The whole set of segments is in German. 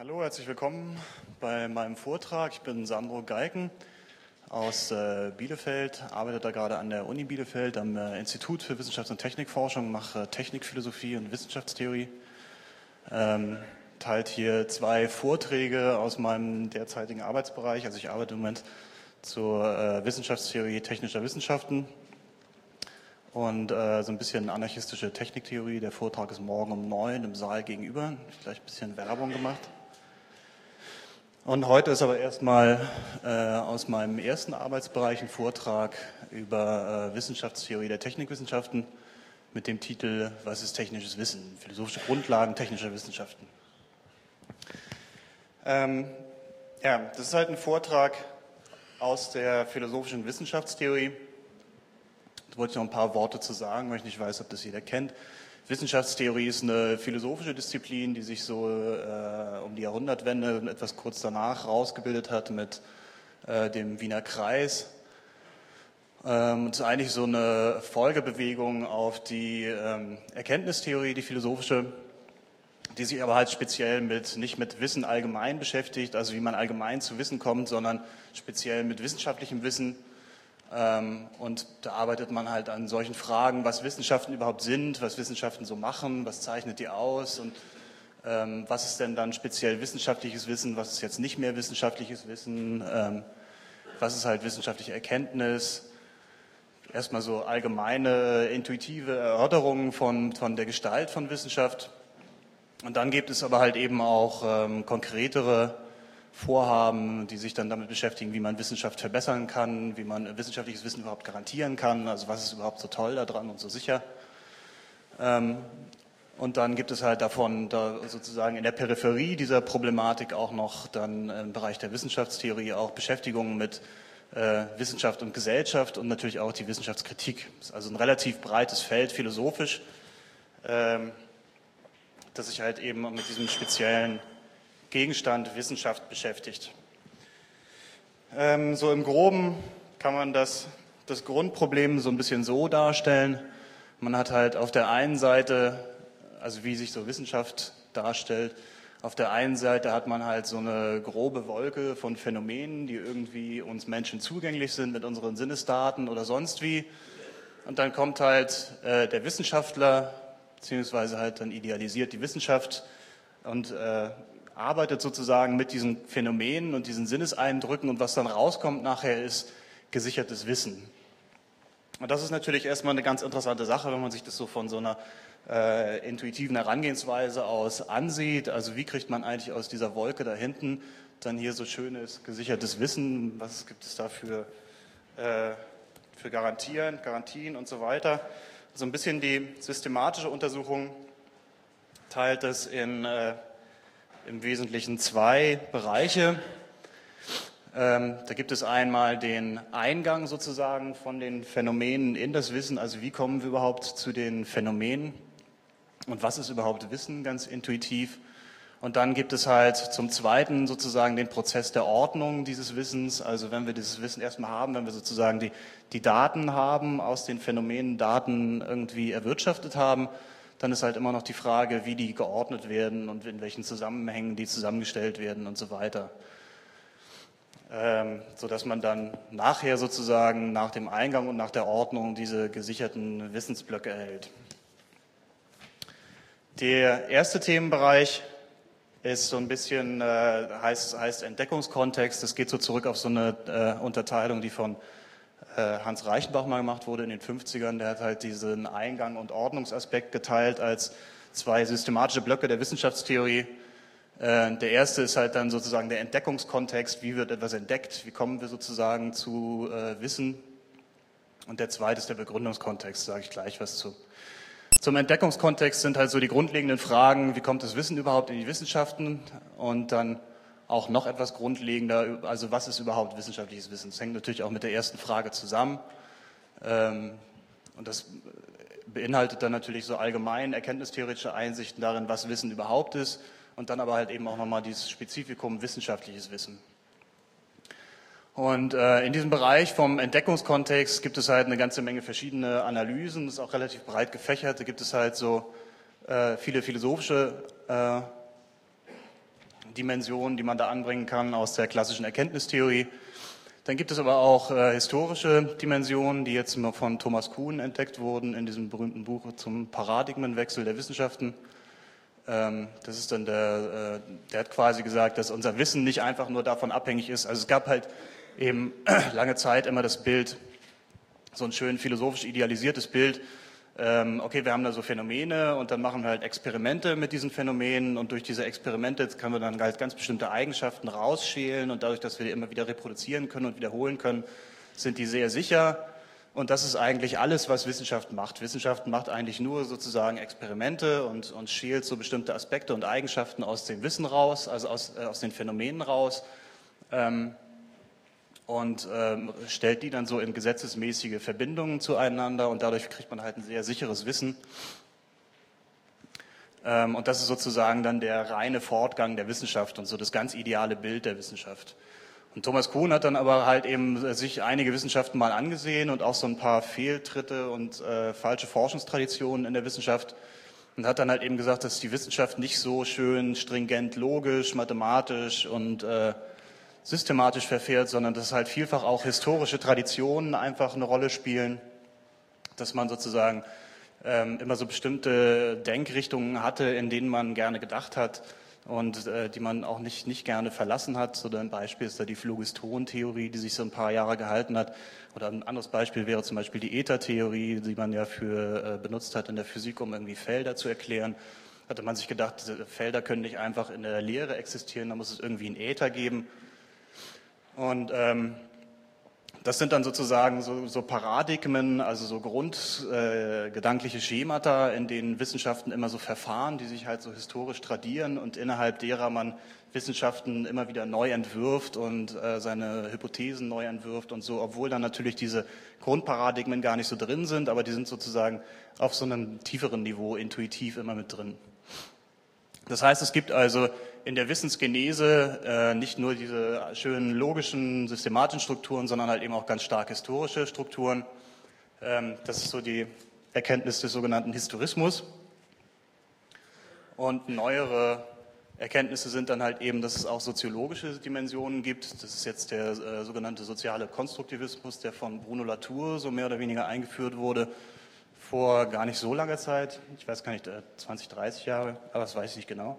Hallo, herzlich willkommen bei meinem Vortrag. Ich bin Sandro Geiken aus Bielefeld, arbeite da gerade an der Uni Bielefeld am Institut für Wissenschafts- und Technikforschung, mache Technikphilosophie und Wissenschaftstheorie. Teilt hier zwei Vorträge aus meinem derzeitigen Arbeitsbereich. Also ich arbeite im Moment zur Wissenschaftstheorie technischer Wissenschaften und so ein bisschen anarchistische Techniktheorie. Der Vortrag ist morgen um 9 im Saal gegenüber. Ich habe gleich ein bisschen Werbung gemacht. Und heute ist aber erstmal aus meinem ersten Arbeitsbereich ein Vortrag über Wissenschaftstheorie der Technikwissenschaften mit dem Titel Was ist technisches Wissen? Philosophische Grundlagen technischer Wissenschaften. Das ist halt ein Vortrag aus der philosophischen Wissenschaftstheorie. Da wollte ich noch ein paar Worte zu sagen, weil ich nicht weiß, ob das jeder kennt. Wissenschaftstheorie ist eine philosophische Disziplin, die sich so um die Jahrhundertwende und etwas kurz danach rausgebildet hat mit dem Wiener Kreis. Es ist eigentlich so eine Folgebewegung auf die Erkenntnistheorie, die philosophische, die sich aber halt speziell nicht mit Wissen allgemein beschäftigt, also wie man allgemein zu Wissen kommt, sondern speziell mit wissenschaftlichem Wissen. Und da arbeitet man halt an solchen Fragen, was Wissenschaften überhaupt sind, was Wissenschaften so machen, was zeichnet die aus und was ist denn dann speziell wissenschaftliches Wissen, was ist jetzt nicht mehr wissenschaftliches Wissen, was ist halt wissenschaftliche Erkenntnis. Erstmal so allgemeine, intuitive Erörterungen von der Gestalt von Wissenschaft. Und dann gibt es aber halt eben auch konkretere Vorhaben, die sich dann damit beschäftigen, wie man Wissenschaft verbessern kann, wie man wissenschaftliches Wissen überhaupt garantieren kann, also was ist überhaupt so toll daran und so sicher. Und dann gibt es halt davon da sozusagen in der Peripherie dieser Problematik auch noch dann im Bereich der Wissenschaftstheorie auch Beschäftigungen mit Wissenschaft und Gesellschaft und natürlich auch die Wissenschaftskritik. Das ist also ein relativ breites Feld philosophisch, das sich halt eben mit diesem speziellen Gegenstand Wissenschaft beschäftigt. So im Groben kann man das Grundproblem so ein bisschen so darstellen. Man hat halt auf der einen Seite, also wie sich so Wissenschaft darstellt, auf der einen Seite hat man halt so eine grobe Wolke von Phänomenen, die irgendwie uns Menschen zugänglich sind mit unseren Sinnesdaten oder sonst wie. Und dann kommt halt der Wissenschaftler, beziehungsweise halt dann idealisiert die Wissenschaft und arbeitet sozusagen mit diesen Phänomenen und diesen Sinneseindrücken und was dann rauskommt nachher ist gesichertes Wissen. Und das ist natürlich erstmal eine ganz interessante Sache, wenn man sich das so von so einer intuitiven Herangehensweise aus ansieht. Also wie kriegt man eigentlich aus dieser Wolke da hinten dann hier so schönes gesichertes Wissen? Was gibt es da für Garantien und so weiter? So ein bisschen die systematische Untersuchung teilt es in im Wesentlichen zwei Bereiche. Da gibt es einmal den Eingang sozusagen von den Phänomenen in das Wissen, also wie kommen wir überhaupt zu den Phänomenen und was ist überhaupt Wissen, ganz intuitiv. Und dann gibt es halt zum Zweiten sozusagen den Prozess der Ordnung dieses Wissens, also wenn wir dieses Wissen erstmal haben, wenn wir sozusagen die Daten haben, aus den Phänomenen Daten irgendwie erwirtschaftet haben, dann ist halt immer noch die Frage, wie die geordnet werden und in welchen Zusammenhängen die zusammengestellt werden und so weiter. Sodass man dann nachher sozusagen nach dem Eingang und nach der Ordnung diese gesicherten Wissensblöcke erhält. Der erste Themenbereich ist so ein bisschen, heißt Entdeckungskontext. Das geht so zurück auf so eine Unterteilung, die von Hans Reichenbach mal gemacht wurde in den 50ern, der hat halt diesen Eingang- und Ordnungsaspekt geteilt als zwei systematische Blöcke der Wissenschaftstheorie. Der erste ist halt dann sozusagen der Entdeckungskontext, wie wird etwas entdeckt, wie kommen wir sozusagen zu Wissen. Und der zweite ist der Begründungskontext, sage ich gleich was zu. Zum Entdeckungskontext sind halt so die grundlegenden Fragen, wie kommt das Wissen überhaupt in die Wissenschaften und dann auch noch etwas grundlegender, also was ist überhaupt wissenschaftliches Wissen? Das hängt natürlich auch mit der ersten Frage zusammen. Und das beinhaltet dann natürlich so allgemein erkenntnistheoretische Einsichten darin, was Wissen überhaupt ist und dann aber halt eben auch nochmal dieses Spezifikum wissenschaftliches Wissen. Und in diesem Bereich vom Entdeckungskontext gibt es halt eine ganze Menge verschiedene Analysen, das ist auch relativ breit gefächert, da gibt es halt so viele philosophische Dimensionen, die man da anbringen kann aus der klassischen Erkenntnistheorie. Dann gibt es aber auch historische Dimensionen, die jetzt von Thomas Kuhn entdeckt wurden in diesem berühmten Buch zum Paradigmenwechsel der Wissenschaften. Das ist dann der hat quasi gesagt, dass unser Wissen nicht einfach nur davon abhängig ist. Also es gab halt eben lange Zeit immer das Bild, so ein schön philosophisch idealisiertes Bild, okay, wir haben da so Phänomene und dann machen wir halt Experimente mit diesen Phänomenen und durch diese Experimente können wir dann halt ganz bestimmte Eigenschaften rausschälen und dadurch, dass wir die immer wieder reproduzieren können und wiederholen können, sind die sehr sicher. Und das ist eigentlich alles, was Wissenschaft macht. Wissenschaft macht eigentlich nur sozusagen Experimente und schält so bestimmte Aspekte und Eigenschaften aus dem Wissen raus, also aus den Phänomenen raus. Und stellt die dann so in gesetzesmäßige Verbindungen zueinander und dadurch kriegt man halt ein sehr sicheres Wissen. Und das ist sozusagen dann der reine Fortgang der Wissenschaft und so das ganz ideale Bild der Wissenschaft. Und Thomas Kuhn hat dann aber halt eben sich einige Wissenschaften mal angesehen und auch so ein paar Fehltritte und falsche Forschungstraditionen in der Wissenschaft und hat dann halt eben gesagt, dass die Wissenschaft nicht so schön stringent logisch, mathematisch und systematisch verfährt, sondern dass halt vielfach auch historische Traditionen einfach eine Rolle spielen, dass man sozusagen immer so bestimmte Denkrichtungen hatte, in denen man gerne gedacht hat und die man auch nicht gerne verlassen hat. So ein Beispiel ist da die Phlogiston-Theorie, die sich so ein paar Jahre gehalten hat. Oder ein anderes Beispiel wäre zum Beispiel die Äther-Theorie, die man ja benutzt hat in der Physik, um irgendwie Felder zu erklären. Hatte man sich gedacht, diese Felder können nicht einfach in der Leere existieren, da muss es irgendwie einen Äther geben. Und das sind dann sozusagen so Paradigmen, also so grundgedankliche Schemata, in denen Wissenschaften immer so verfahren, die sich halt so historisch tradieren und innerhalb derer man Wissenschaften immer wieder neu entwirft und seine Hypothesen neu entwirft und so, obwohl dann natürlich diese Grundparadigmen gar nicht so drin sind, aber die sind sozusagen auf so einem tieferen Niveau intuitiv immer mit drin. Das heißt, es gibt also in der Wissensgenese nicht nur diese schönen logischen, systematischen Strukturen, sondern halt eben auch ganz stark historische Strukturen. Das ist so die Erkenntnis des sogenannten Historismus. Und neuere Erkenntnisse sind dann halt eben, dass es auch soziologische Dimensionen gibt. Das ist jetzt der sogenannte soziale Konstruktivismus, der von Bruno Latour so mehr oder weniger eingeführt wurde. Vor gar nicht so langer Zeit, ich weiß gar nicht, 20, 30 Jahre, aber das weiß ich nicht genau.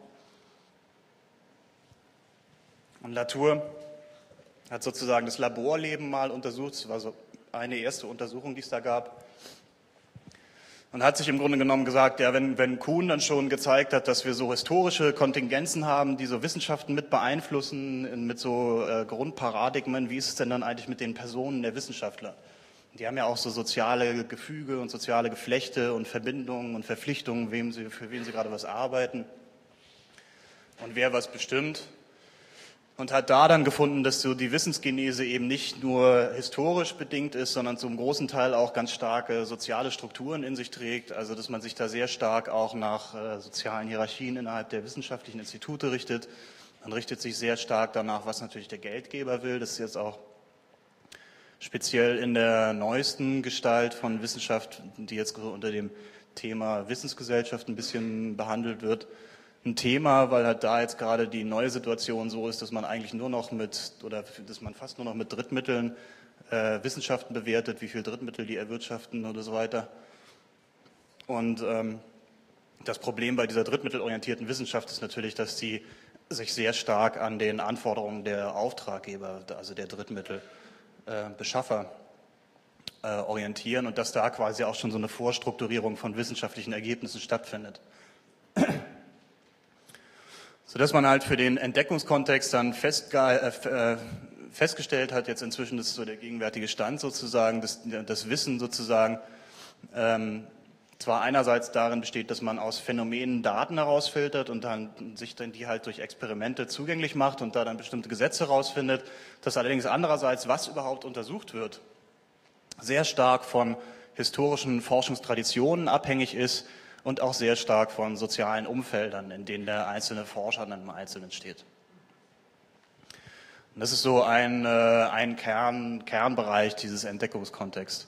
Und Latour hat sozusagen das Laborleben mal untersucht, das war so eine erste Untersuchung, die es da gab. Und hat sich im Grunde genommen gesagt, ja, wenn Kuhn dann schon gezeigt hat, dass wir so historische Kontingenzen haben, die so Wissenschaften mit beeinflussen, mit so Grundparadigmen, wie ist es denn dann eigentlich mit den Personen der Wissenschaftler? Die haben ja auch so soziale Gefüge und soziale Geflechte und Verbindungen und Verpflichtungen, für wen sie gerade was arbeiten und wer was bestimmt. Und hat da dann gefunden, dass so die Wissensgenese eben nicht nur historisch bedingt ist, sondern zum großen Teil auch ganz starke soziale Strukturen in sich trägt. Also dass man sich da sehr stark auch nach sozialen Hierarchien innerhalb der wissenschaftlichen Institute richtet. Man richtet sich sehr stark danach, was natürlich der Geldgeber will. Das ist jetzt auch speziell in der neuesten Gestalt von Wissenschaft, die jetzt unter dem Thema Wissensgesellschaft ein bisschen behandelt wird, ein Thema, weil halt da jetzt gerade die neue Situation so ist, dass man eigentlich nur noch dass man fast nur noch mit Drittmitteln Wissenschaften bewertet, wie viel Drittmittel die erwirtschaften oder so weiter. Und das Problem bei dieser drittmittelorientierten Wissenschaft ist natürlich, dass die sich sehr stark an den Anforderungen der Auftraggeber, also der Drittmittelbeschaffer, orientieren und dass da quasi auch schon so eine Vorstrukturierung von wissenschaftlichen Ergebnissen stattfindet. Sodass man halt für den Entdeckungskontext dann festgestellt hat, jetzt inzwischen, das ist so der gegenwärtige Stand sozusagen, dass das Wissen sozusagen zwar einerseits darin besteht, dass man aus Phänomenen Daten herausfiltert und dann sich dann die halt durch Experimente zugänglich macht und da dann bestimmte Gesetze herausfindet, dass allerdings andererseits, was überhaupt untersucht wird, sehr stark von historischen Forschungstraditionen abhängig ist und auch sehr stark von sozialen Umfeldern, in denen der einzelne Forscher dann im Einzelnen steht. Und das ist so ein Kernbereich dieses Entdeckungskontexts.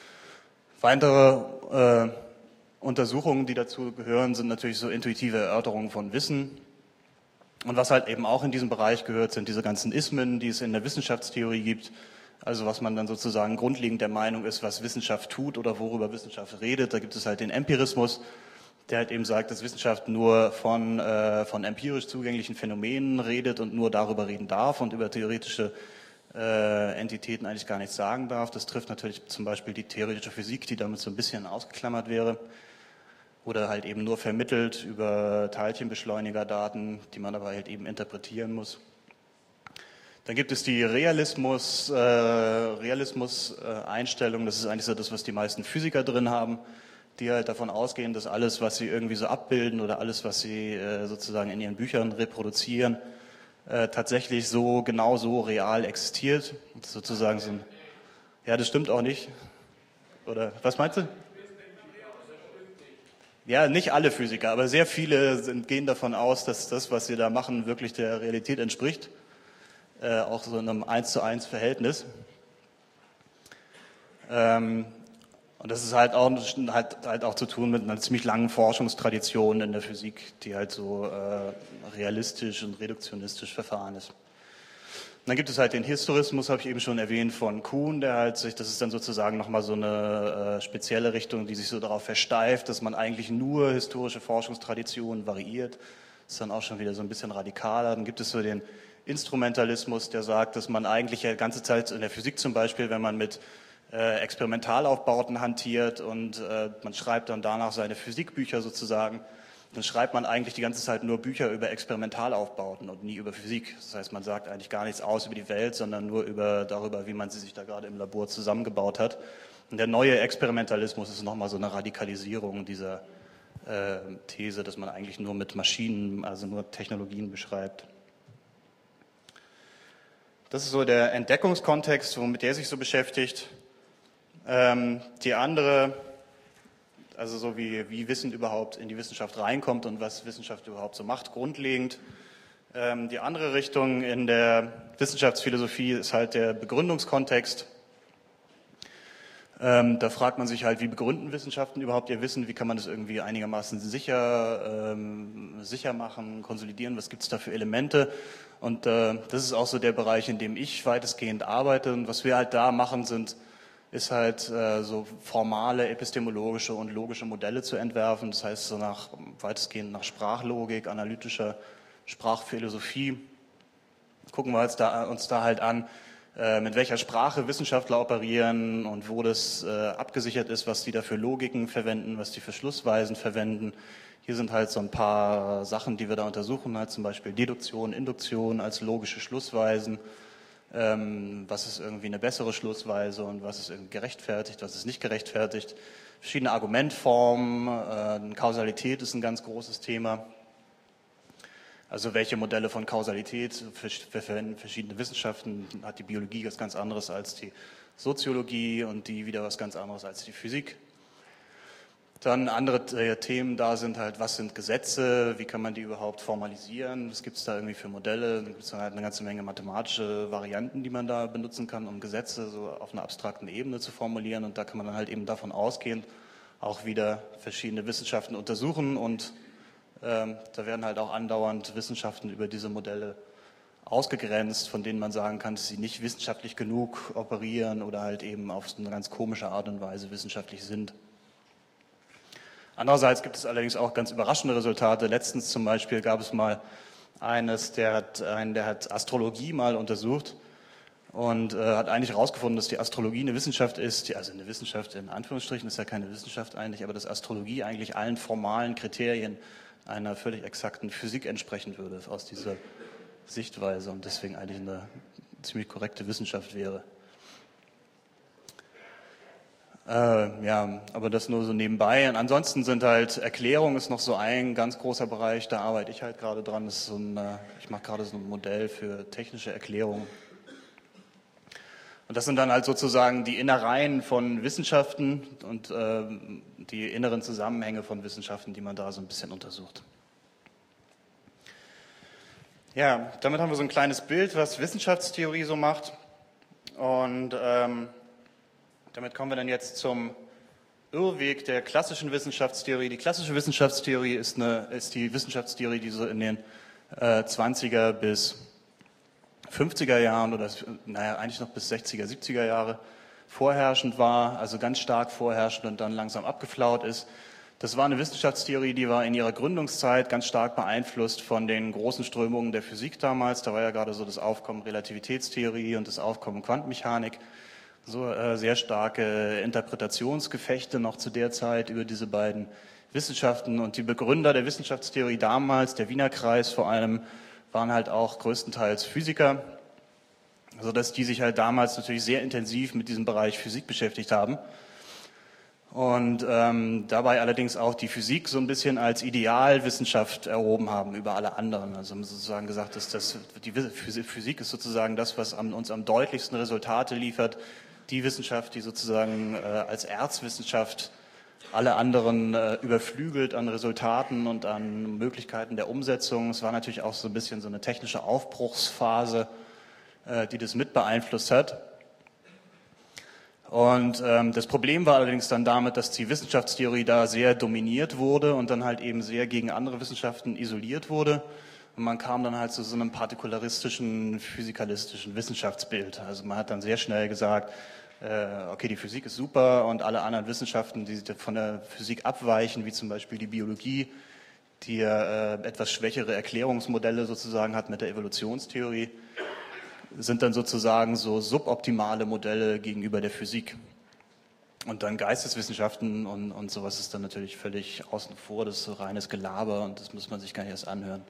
Weitere Untersuchungen, die dazu gehören, sind natürlich so intuitive Erörterungen von Wissen. Und was halt eben auch in diesem Bereich gehört, sind diese ganzen Ismen, die es in der Wissenschaftstheorie gibt. Also was man dann sozusagen grundlegend der Meinung ist, was Wissenschaft tut oder worüber Wissenschaft redet. Da gibt es halt den Empirismus, der halt eben sagt, dass Wissenschaft nur von empirisch zugänglichen Phänomenen redet und nur darüber reden darf und über theoretische Entitäten eigentlich gar nichts sagen darf. Das trifft natürlich zum Beispiel die theoretische Physik, die damit so ein bisschen ausgeklammert wäre. Oder halt eben nur vermittelt über Teilchenbeschleunigerdaten, die man aber halt eben interpretieren muss. Dann gibt es die Realismus-Einstellung, das ist eigentlich so das, was die meisten Physiker drin haben, die halt davon ausgehen, dass alles, was sie irgendwie so abbilden oder alles, was sie sozusagen in ihren Büchern reproduzieren, tatsächlich so genau so real existiert. Das ist sozusagen so ein, ja, das stimmt auch nicht. Oder was meinst du? Ja, nicht alle Physiker, aber sehr viele gehen davon aus, dass das, was sie da machen, wirklich der Realität entspricht. Auch so in einem 1:1 Verhältnis. Und das ist halt auch zu tun mit einer ziemlich langen Forschungstradition in der Physik, die halt so realistisch und reduktionistisch verfahren ist. Und dann gibt es halt den Historismus, habe ich eben schon erwähnt, von Kuhn, der halt sich, das ist dann sozusagen nochmal so eine spezielle Richtung, die sich so darauf versteift, dass man eigentlich nur historische Forschungstraditionen variiert. Das ist dann auch schon wieder so ein bisschen radikaler. Dann gibt es so den Instrumentalismus, der sagt, dass man eigentlich die ganze Zeit in der Physik zum Beispiel, wenn man mit Experimentalaufbauten hantiert und man schreibt dann danach seine Physikbücher sozusagen, dann schreibt man eigentlich die ganze Zeit nur Bücher über Experimentalaufbauten und nie über Physik. Das heißt, man sagt eigentlich gar nichts aus über die Welt, sondern nur darüber, wie man sie sich da gerade im Labor zusammengebaut hat. Und der neue Experimentalismus ist nochmal so eine Radikalisierung dieser These, dass man eigentlich nur mit Maschinen, also nur Technologien beschreibt. Das ist so der Entdeckungskontext, womit der sich so beschäftigt. Die andere, also so wie Wissen überhaupt in die Wissenschaft reinkommt und was Wissenschaft überhaupt so macht, grundlegend. Die andere Richtung in der Wissenschaftsphilosophie ist halt der Begründungskontext. Da fragt man sich halt, wie begründen Wissenschaften überhaupt ihr Wissen? Wie kann man das irgendwie einigermaßen sicher machen, konsolidieren? Was gibt es da für Elemente? Und das ist auch so der Bereich, in dem ich weitestgehend arbeite. Und was wir halt da machen, ist halt so formale epistemologische und logische Modelle zu entwerfen. Das heißt, so weitestgehend nach Sprachlogik, analytischer Sprachphilosophie. Gucken wir uns da halt an, mit welcher Sprache Wissenschaftler operieren und wo das abgesichert ist, was die da für Logiken verwenden, was die für Schlussweisen verwenden. Hier sind halt so ein paar Sachen, die wir da untersuchen, halt zum Beispiel Deduktion, Induktion als logische Schlussweisen. Was ist irgendwie eine bessere Schlussweise und was ist irgendwie gerechtfertigt, was ist nicht gerechtfertigt. Verschiedene Argumentformen, Kausalität ist ein ganz großes Thema. Also welche Modelle von Kausalität verwenden verschiedene Wissenschaften, hat die Biologie was ganz anderes als die Soziologie und die wieder was ganz anderes als die Physik. Dann andere Themen da sind halt, was sind Gesetze, wie kann man die überhaupt formalisieren, was gibt es da irgendwie für Modelle, dann gibt es dann halt eine ganze Menge mathematische Varianten, die man da benutzen kann, um Gesetze so auf einer abstrakten Ebene zu formulieren und da kann man dann halt eben davon ausgehend auch wieder verschiedene Wissenschaften untersuchen und da werden halt auch andauernd Wissenschaften über diese Modelle ausgegrenzt, von denen man sagen kann, dass sie nicht wissenschaftlich genug operieren oder halt eben auf eine ganz komische Art und Weise wissenschaftlich sind. Andererseits gibt es allerdings auch ganz überraschende Resultate. Letztens zum Beispiel gab es mal einen, der hat Astrologie mal untersucht und hat eigentlich herausgefunden, dass die Astrologie eine Wissenschaft ist, also eine Wissenschaft in Anführungsstrichen ist ja keine Wissenschaft eigentlich, aber dass Astrologie eigentlich allen formalen Kriterien einer völlig exakten Physik entsprechen würde aus dieser Sichtweise und deswegen eigentlich eine ziemlich korrekte Wissenschaft wäre. Ja, aber das nur so nebenbei. Und ansonsten sind halt Erklärung ist noch so ein ganz großer Bereich, da arbeite ich halt gerade dran. Das ist ich mache gerade so ein Modell für technische Erklärung. Und das sind dann halt sozusagen die Innereien von Wissenschaften und die inneren Zusammenhänge von Wissenschaften, die man da so ein bisschen untersucht. Ja, damit haben wir so ein kleines Bild, was Wissenschaftstheorie so macht. Und damit kommen wir dann jetzt zum Irrweg der klassischen Wissenschaftstheorie. Die klassische Wissenschaftstheorie ist die Wissenschaftstheorie, die so in den 20er bis 50er Jahren oder eigentlich noch bis 60er, 70er Jahre vorherrschend war, also ganz stark vorherrschend und dann langsam abgeflaut ist. Das war eine Wissenschaftstheorie, die war in ihrer Gründungszeit ganz stark beeinflusst von den großen Strömungen der Physik damals. Da war ja gerade so das Aufkommen Relativitätstheorie und das Aufkommen Quantenmechanik. So sehr starke Interpretationsgefechte noch zu der Zeit über diese beiden Wissenschaften. Und die Begründer der Wissenschaftstheorie damals, der Wiener Kreis vor allem, waren halt auch größtenteils Physiker, sodass die sich halt damals natürlich sehr intensiv mit diesem Bereich Physik beschäftigt haben. Und dabei allerdings auch die Physik so ein bisschen als Idealwissenschaft erhoben haben über alle anderen. Also haben sozusagen gesagt, dass die Physik ist sozusagen das, was uns am deutlichsten Resultate liefert, die Wissenschaft, die sozusagen als Erzwissenschaft alle anderen überflügelt an Resultaten und an Möglichkeiten der Umsetzung. Es war natürlich auch so ein bisschen so eine technische Aufbruchsphase, die das mit beeinflusst hat. Und das Problem war allerdings dann damit, dass die Wissenschaftstheorie da sehr dominiert wurde und dann halt eben sehr gegen andere Wissenschaften isoliert wurde. Und man kam dann halt zu so einem partikularistischen, physikalistischen Wissenschaftsbild. Also man hat dann sehr schnell gesagt, okay, die Physik ist super und alle anderen Wissenschaften, die von der Physik abweichen, wie zum Beispiel die Biologie, die ja etwas schwächere Erklärungsmodelle sozusagen hat mit der Evolutionstheorie, sind dann sozusagen so suboptimale Modelle gegenüber der Physik. Und dann Geisteswissenschaften und sowas ist dann natürlich völlig außen vor, das ist so reines Gelaber und das muss man sich gar nicht erst anhören.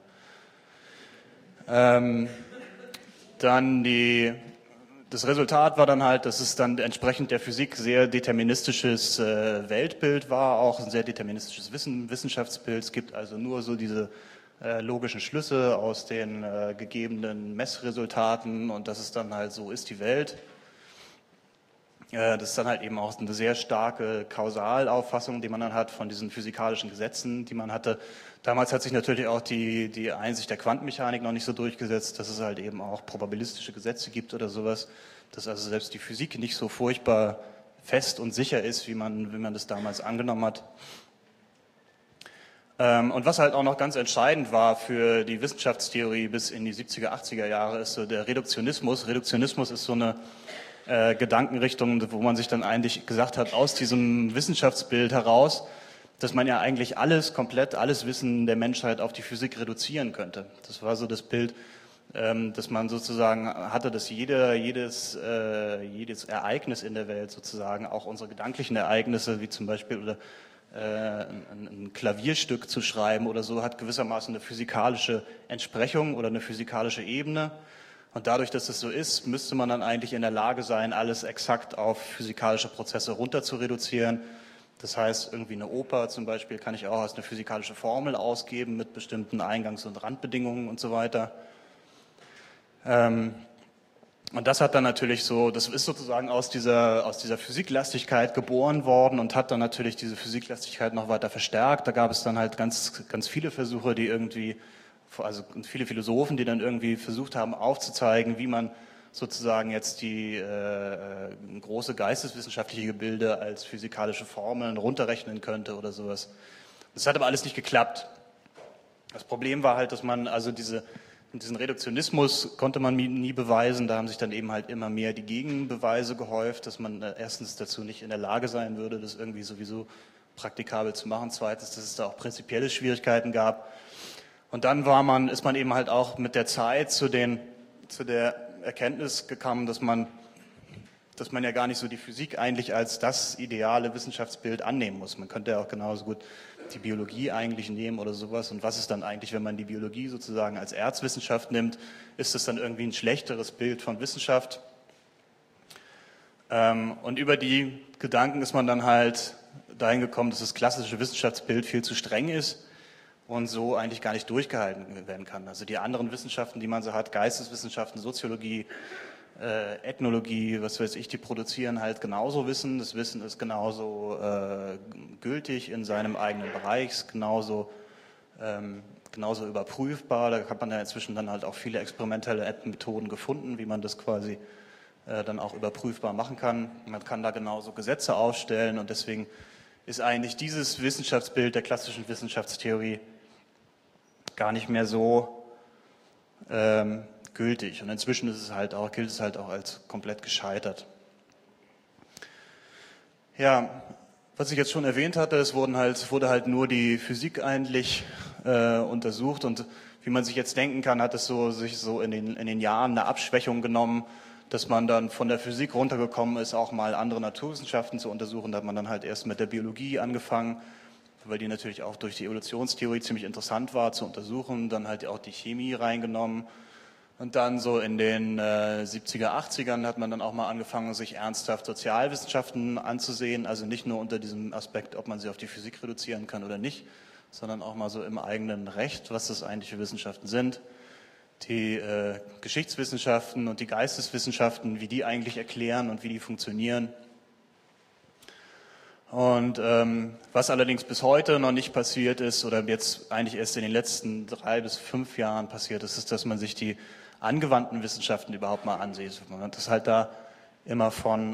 Das Resultat war dann halt, dass es dann entsprechend der Physik sehr deterministisches Weltbild war, auch ein sehr deterministisches Wissenschaftsbild. Es gibt also nur so diese logischen Schlüsse aus den gegebenen Messresultaten und dass es dann halt so ist die Welt. Das ist dann halt eben auch eine sehr starke Kausalauffassung, die man dann hat von diesen physikalischen Gesetzen, die man hatte. Damals hat sich natürlich auch die Einsicht der Quantenmechanik noch nicht so durchgesetzt, dass es halt eben auch probabilistische Gesetze gibt oder sowas, dass also selbst die Physik nicht so furchtbar fest und sicher ist, wie man das damals angenommen hat. Und was halt auch noch ganz entscheidend war für die Wissenschaftstheorie bis in die 70er, 80er Jahre, ist so der Reduktionismus. Reduktionismus ist so eine Gedankenrichtung, wo man sich dann eigentlich gesagt hat, aus diesem Wissenschaftsbild heraus, dass man ja eigentlich alles Wissen der Menschheit auf die Physik reduzieren könnte. Das war so das Bild, dass man sozusagen hatte, dass jedes Ereignis in der Welt sozusagen, auch unsere gedanklichen Ereignisse, wie zum Beispiel ein Klavierstück zu schreiben oder so, hat gewissermaßen eine physikalische Entsprechung oder eine physikalische Ebene. Und dadurch, dass es so ist, müsste man dann eigentlich in der Lage sein, alles exakt auf physikalische Prozesse runter zu reduzieren. Das heißt, irgendwie eine Oper zum Beispiel kann ich auch als eine physikalische Formel ausgeben mit bestimmten Eingangs- und Randbedingungen und so weiter. Und das hat dann natürlich das ist sozusagen aus dieser Physiklastigkeit geboren worden und hat dann natürlich diese Physiklastigkeit noch weiter verstärkt. Da gab es dann halt ganz, ganz viele Versuche, also viele Philosophen, die dann irgendwie versucht haben aufzuzeigen, wie man sozusagen jetzt die große geisteswissenschaftliche Gebilde als physikalische Formeln runterrechnen könnte oder sowas. Das hat aber alles nicht geklappt. Das Problem war halt, dass man also diesen Reduktionismus konnte man nie beweisen, da haben sich dann eben halt immer mehr die Gegenbeweise gehäuft, dass man erstens dazu nicht in der Lage sein würde, das irgendwie sowieso praktikabel zu machen, zweitens, dass es da auch prinzipielle Schwierigkeiten gab. Und dann ist man eben halt auch mit der Zeit zu der Erkenntnis gekommen, dass man ja gar nicht so die Physik eigentlich als das ideale Wissenschaftsbild annehmen muss. Man könnte ja auch genauso gut die Biologie eigentlich nehmen oder sowas. Und was ist dann eigentlich, wenn man die Biologie sozusagen als Erzwissenschaft nimmt? Ist das dann irgendwie ein schlechteres Bild von Wissenschaft? Und über die Gedanken ist man dann halt dahin gekommen, dass das klassische Wissenschaftsbild viel zu streng ist und so eigentlich gar nicht durchgehalten werden kann. Also die anderen Wissenschaften, die man so hat, Geisteswissenschaften, Soziologie, Ethnologie, was weiß ich, die produzieren halt genauso Wissen. Das Wissen ist genauso gültig in seinem eigenen Bereich, ist genauso überprüfbar. Da hat man ja inzwischen dann halt auch viele experimentelle Methoden gefunden, wie man das quasi dann auch überprüfbar machen kann. Man kann da genauso Gesetze aufstellen und deswegen ist eigentlich dieses Wissenschaftsbild der klassischen Wissenschaftstheorie gar nicht mehr so gültig. Und inzwischen gilt es halt auch als komplett gescheitert. Ja, was ich jetzt schon erwähnt hatte, wurde halt nur die Physik eigentlich untersucht, und wie man sich jetzt denken kann, hat es sich so in den Jahren eine Abschwächung genommen, dass man dann von der Physik runtergekommen ist, auch mal andere Naturwissenschaften zu untersuchen. Da hat man dann halt erst mit der Biologie angefangen, weil die natürlich auch durch die Evolutionstheorie ziemlich interessant war zu untersuchen, dann halt auch die Chemie reingenommen. Und dann so in den 70er, 80ern hat man dann auch mal angefangen, sich ernsthaft Sozialwissenschaften anzusehen, also nicht nur unter diesem Aspekt, ob man sie auf die Physik reduzieren kann oder nicht, sondern auch mal so im eigenen Recht, was das eigentlich für Wissenschaften sind. Die Geschichtswissenschaften und die Geisteswissenschaften, wie die eigentlich erklären und wie die funktionieren. Und was allerdings bis heute noch nicht passiert ist, oder jetzt eigentlich erst in den letzten 3 bis 5 Jahren passiert ist, ist, dass man sich die angewandten Wissenschaften überhaupt mal ansieht. Man hat das halt da immer vom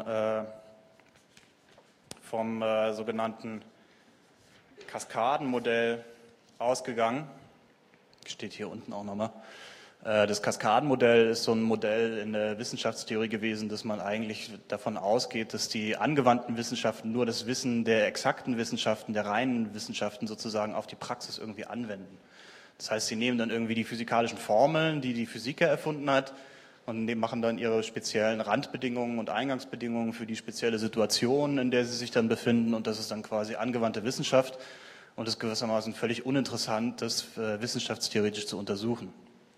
sogenannten Kaskadenmodell ausgegangen. Steht hier unten auch nochmal. Das Kaskadenmodell ist so ein Modell in der Wissenschaftstheorie gewesen, dass man eigentlich davon ausgeht, dass die angewandten Wissenschaften nur das Wissen der exakten Wissenschaften, der reinen Wissenschaften sozusagen auf die Praxis irgendwie anwenden. Das heißt, sie nehmen dann irgendwie die physikalischen Formeln, die die Physiker erfunden hat, und machen dann ihre speziellen Randbedingungen und Eingangsbedingungen für die spezielle Situation, in der sie sich dann befinden, und das ist dann quasi angewandte Wissenschaft, und ist gewissermaßen völlig uninteressant, das wissenschaftstheoretisch zu untersuchen.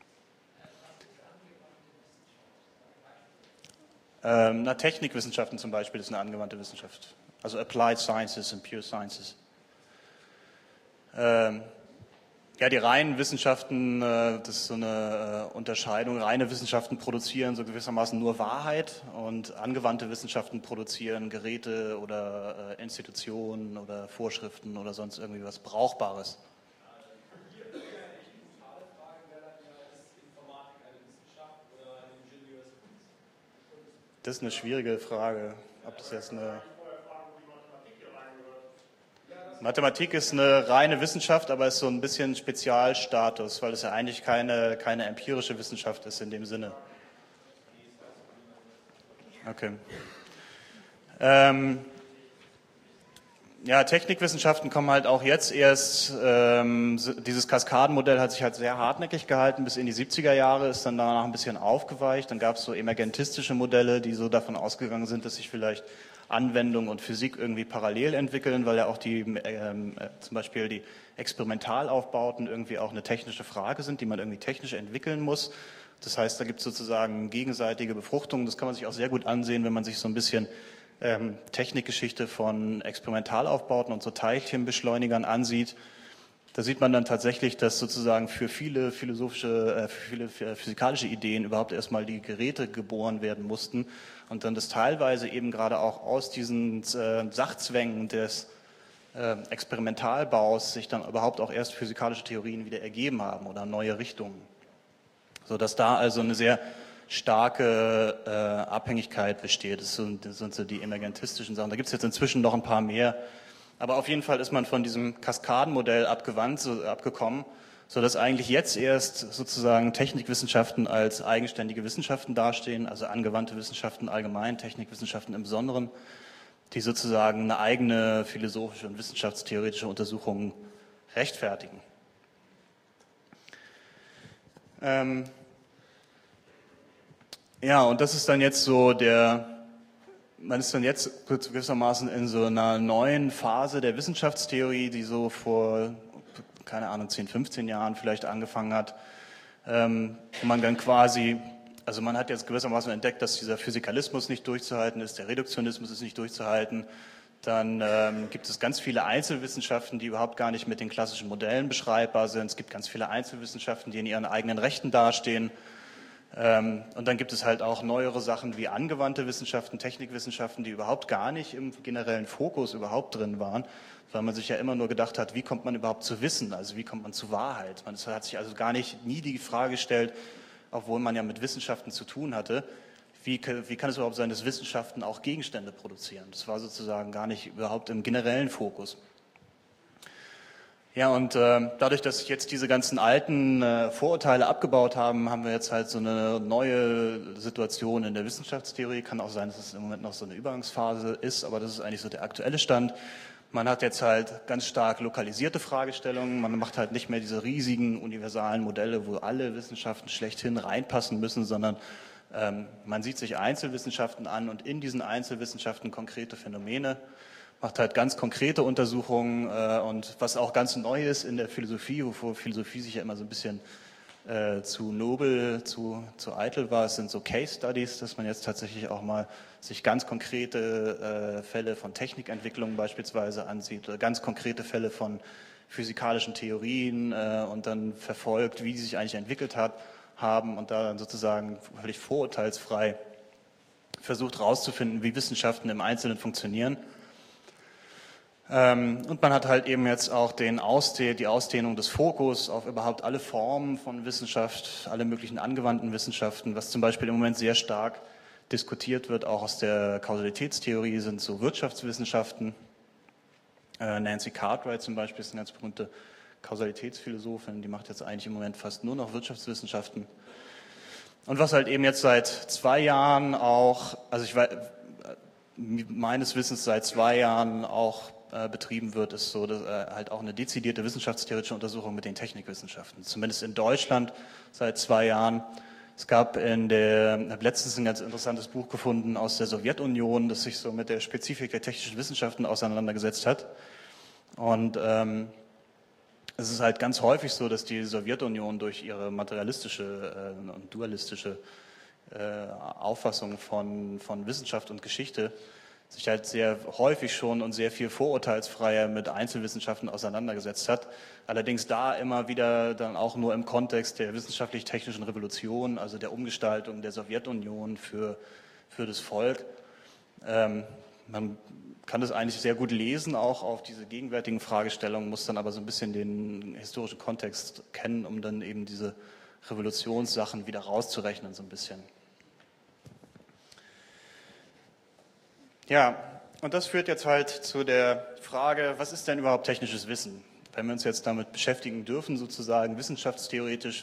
Technikwissenschaften zum Beispiel ist eine angewandte Wissenschaft, also Applied Sciences und Pure Sciences. Ja, die reinen Wissenschaften, das ist so eine Unterscheidung. Reine Wissenschaften produzieren so gewissermaßen nur Wahrheit, und angewandte Wissenschaften produzieren Geräte oder Institutionen oder Vorschriften oder sonst irgendwie was Brauchbares. Das ist eine schwierige Frage, ob das jetzt eine... Mathematik ist eine reine Wissenschaft, aber ist so ein bisschen Spezialstatus, weil es ja eigentlich keine empirische Wissenschaft ist in dem Sinne. Okay. Ja, Technikwissenschaften kommen halt auch jetzt erst, dieses Kaskadenmodell hat sich halt sehr hartnäckig gehalten bis in die 70er Jahre, ist dann danach ein bisschen aufgeweicht. Dann gab es so emergentistische Modelle, die so davon ausgegangen sind, dass sich vielleicht Anwendung und Physik irgendwie parallel entwickeln, weil ja auch zum Beispiel die Experimentalaufbauten irgendwie auch eine technische Frage sind, die man irgendwie technisch entwickeln muss. Das heißt, da gibt es sozusagen gegenseitige Befruchtung. Das kann man sich auch sehr gut ansehen, wenn man sich so ein bisschen Technikgeschichte von Experimentalaufbauten und so Teilchenbeschleunigern ansieht. Da sieht man dann tatsächlich, dass sozusagen für viele physikalische Ideen überhaupt erstmal die Geräte geboren werden mussten, und dann das teilweise eben gerade auch aus diesen Sachzwängen des Experimentalbaus sich dann überhaupt auch erst physikalische Theorien wieder ergeben haben oder neue Richtungen. Sodass da also eine sehr starke Abhängigkeit besteht. Das sind so die emergentistischen Sachen. Da gibt es jetzt inzwischen noch ein paar mehr. Aber auf jeden Fall ist man von diesem Kaskadenmodell abgekommen, sodass eigentlich jetzt erst sozusagen Technikwissenschaften als eigenständige Wissenschaften dastehen, also angewandte Wissenschaften allgemein, Technikwissenschaften im Besonderen, die sozusagen eine eigene philosophische und wissenschaftstheoretische Untersuchung rechtfertigen. Ja, und das ist dann jetzt so man ist dann jetzt gewissermaßen in so einer neuen Phase der Wissenschaftstheorie, die so vor, keine Ahnung, 10, 15 Jahren vielleicht angefangen hat, wo man dann quasi, also man hat jetzt gewissermaßen entdeckt, dass dieser Physikalismus nicht durchzuhalten ist, der Reduktionismus ist nicht durchzuhalten. Dann gibt es ganz viele Einzelwissenschaften, die überhaupt gar nicht mit den klassischen Modellen beschreibbar sind. Es gibt ganz viele Einzelwissenschaften, die in ihren eigenen Rechten dastehen. Und dann gibt es halt auch neuere Sachen wie angewandte Wissenschaften, Technikwissenschaften, die überhaupt gar nicht im generellen Fokus überhaupt drin waren, weil man sich ja immer nur gedacht hat, wie kommt man überhaupt zu Wissen, also wie kommt man zu Wahrheit. Man hat sich also nie die Frage gestellt, obwohl man ja mit Wissenschaften zu tun hatte, wie kann es überhaupt sein, dass Wissenschaften auch Gegenstände produzieren. Das war sozusagen gar nicht überhaupt im generellen Fokus. Ja, und dadurch, dass sich jetzt diese ganzen alten Vorurteile abgebaut haben, haben wir jetzt halt so eine neue Situation in der Wissenschaftstheorie. Kann auch sein, dass es im Moment noch so eine Übergangsphase ist, aber das ist eigentlich so der aktuelle Stand. Man hat jetzt halt ganz stark lokalisierte Fragestellungen. Man macht halt nicht mehr diese riesigen universalen Modelle, wo alle Wissenschaften schlechthin reinpassen müssen, sondern man sieht sich Einzelwissenschaften an und in diesen Einzelwissenschaften konkrete Phänomene, macht halt ganz konkrete Untersuchungen und was auch ganz neu ist in der Philosophie, wovor Philosophie sich ja immer so ein bisschen zu nobel, zu eitel war, es sind so Case Studies, dass man jetzt tatsächlich auch mal sich ganz konkrete Fälle von Technikentwicklung beispielsweise ansieht oder ganz konkrete Fälle von physikalischen Theorien und dann verfolgt, wie die sich eigentlich entwickelt haben und da dann sozusagen völlig vorurteilsfrei versucht herauszufinden, wie Wissenschaften im Einzelnen funktionieren. Und man hat halt eben jetzt auch die Ausdehnung des Fokus auf überhaupt alle Formen von Wissenschaft, alle möglichen angewandten Wissenschaften, was zum Beispiel im Moment sehr stark diskutiert wird, auch aus der Kausalitätstheorie, sind so Wirtschaftswissenschaften. Nancy Cartwright zum Beispiel ist eine ganz berühmte Kausalitätsphilosophin, die macht jetzt eigentlich im Moment fast nur noch Wirtschaftswissenschaften. Und was halt eben jetzt seit 2 Jahren auch, also ich weiß, meines Wissens seit 2 Jahren auch betrieben wird, ist so dass, halt auch eine dezidierte wissenschaftstheoretische Untersuchung mit den Technikwissenschaften. Zumindest in Deutschland seit 2 Jahren. Es gab ich habe letztens ein ganz interessantes Buch gefunden aus der Sowjetunion, das sich so mit der Spezifik der technischen Wissenschaften auseinandergesetzt hat. Und es ist halt ganz häufig so, dass die Sowjetunion durch ihre materialistische und dualistische Auffassung von Wissenschaft und Geschichte sich halt sehr häufig schon und sehr viel vorurteilsfreier mit Einzelwissenschaften auseinandergesetzt hat. Allerdings da immer wieder dann auch nur im Kontext der wissenschaftlich-technischen Revolution, also der Umgestaltung der Sowjetunion für das Volk. Man kann das eigentlich sehr gut lesen, auch auf diese gegenwärtigen Fragestellungen, muss dann aber so ein bisschen den historischen Kontext kennen, um dann eben diese Revolutionssachen wieder rauszurechnen, so ein bisschen. Ja, und das führt jetzt halt zu der Frage, was ist denn überhaupt technisches Wissen? Wenn wir uns jetzt damit beschäftigen dürfen, sozusagen wissenschaftstheoretisch,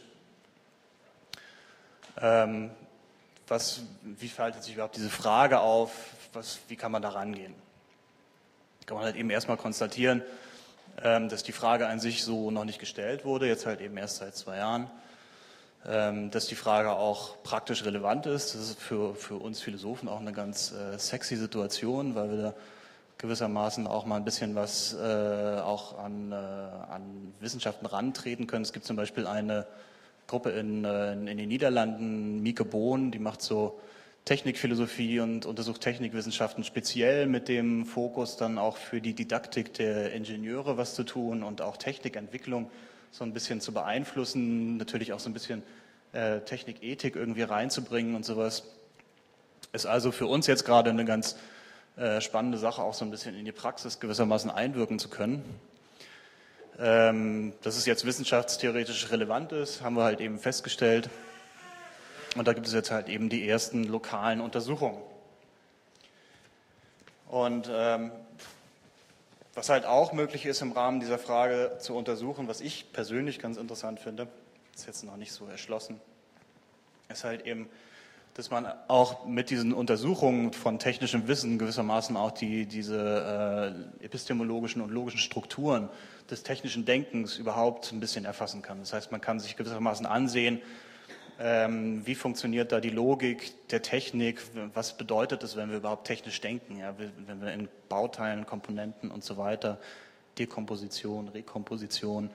wie verhält sich überhaupt diese Frage auf, wie kann man da rangehen? Kann man halt eben erstmal konstatieren, dass die Frage an sich so noch nicht gestellt wurde, jetzt halt eben erst seit 2 Jahren. Dass die Frage auch praktisch relevant ist. Das ist für uns Philosophen auch eine ganz sexy Situation, weil wir da gewissermaßen auch mal ein bisschen was auch an Wissenschaften rantreten können. Es gibt zum Beispiel eine Gruppe in den Niederlanden, Mieke Bohn, die macht so Technikphilosophie und untersucht Technikwissenschaften speziell mit dem Fokus dann auch für die Didaktik der Ingenieure was zu tun und auch Technikentwicklung so ein bisschen zu beeinflussen, natürlich auch so ein bisschen Technikethik irgendwie reinzubringen und sowas. Ist also für uns jetzt gerade eine ganz spannende Sache, auch so ein bisschen in die Praxis gewissermaßen einwirken zu können. Dass es jetzt wissenschaftstheoretisch relevant ist, haben wir halt eben festgestellt. Und da gibt es jetzt halt eben die ersten lokalen Untersuchungen. Und was halt auch möglich ist im Rahmen dieser Frage zu untersuchen, was ich persönlich ganz interessant finde, ist jetzt noch nicht so erschlossen, ist halt eben, dass man auch mit diesen Untersuchungen von technischem Wissen gewissermaßen auch diese epistemologischen und logischen Strukturen des technischen Denkens überhaupt ein bisschen erfassen kann. Das heißt, man kann sich gewissermaßen ansehen, wie funktioniert da die Logik der Technik, was bedeutet es, wenn wir überhaupt technisch denken, ja, wenn wir in Bauteilen, Komponenten und so weiter, Dekomposition, Rekomposition,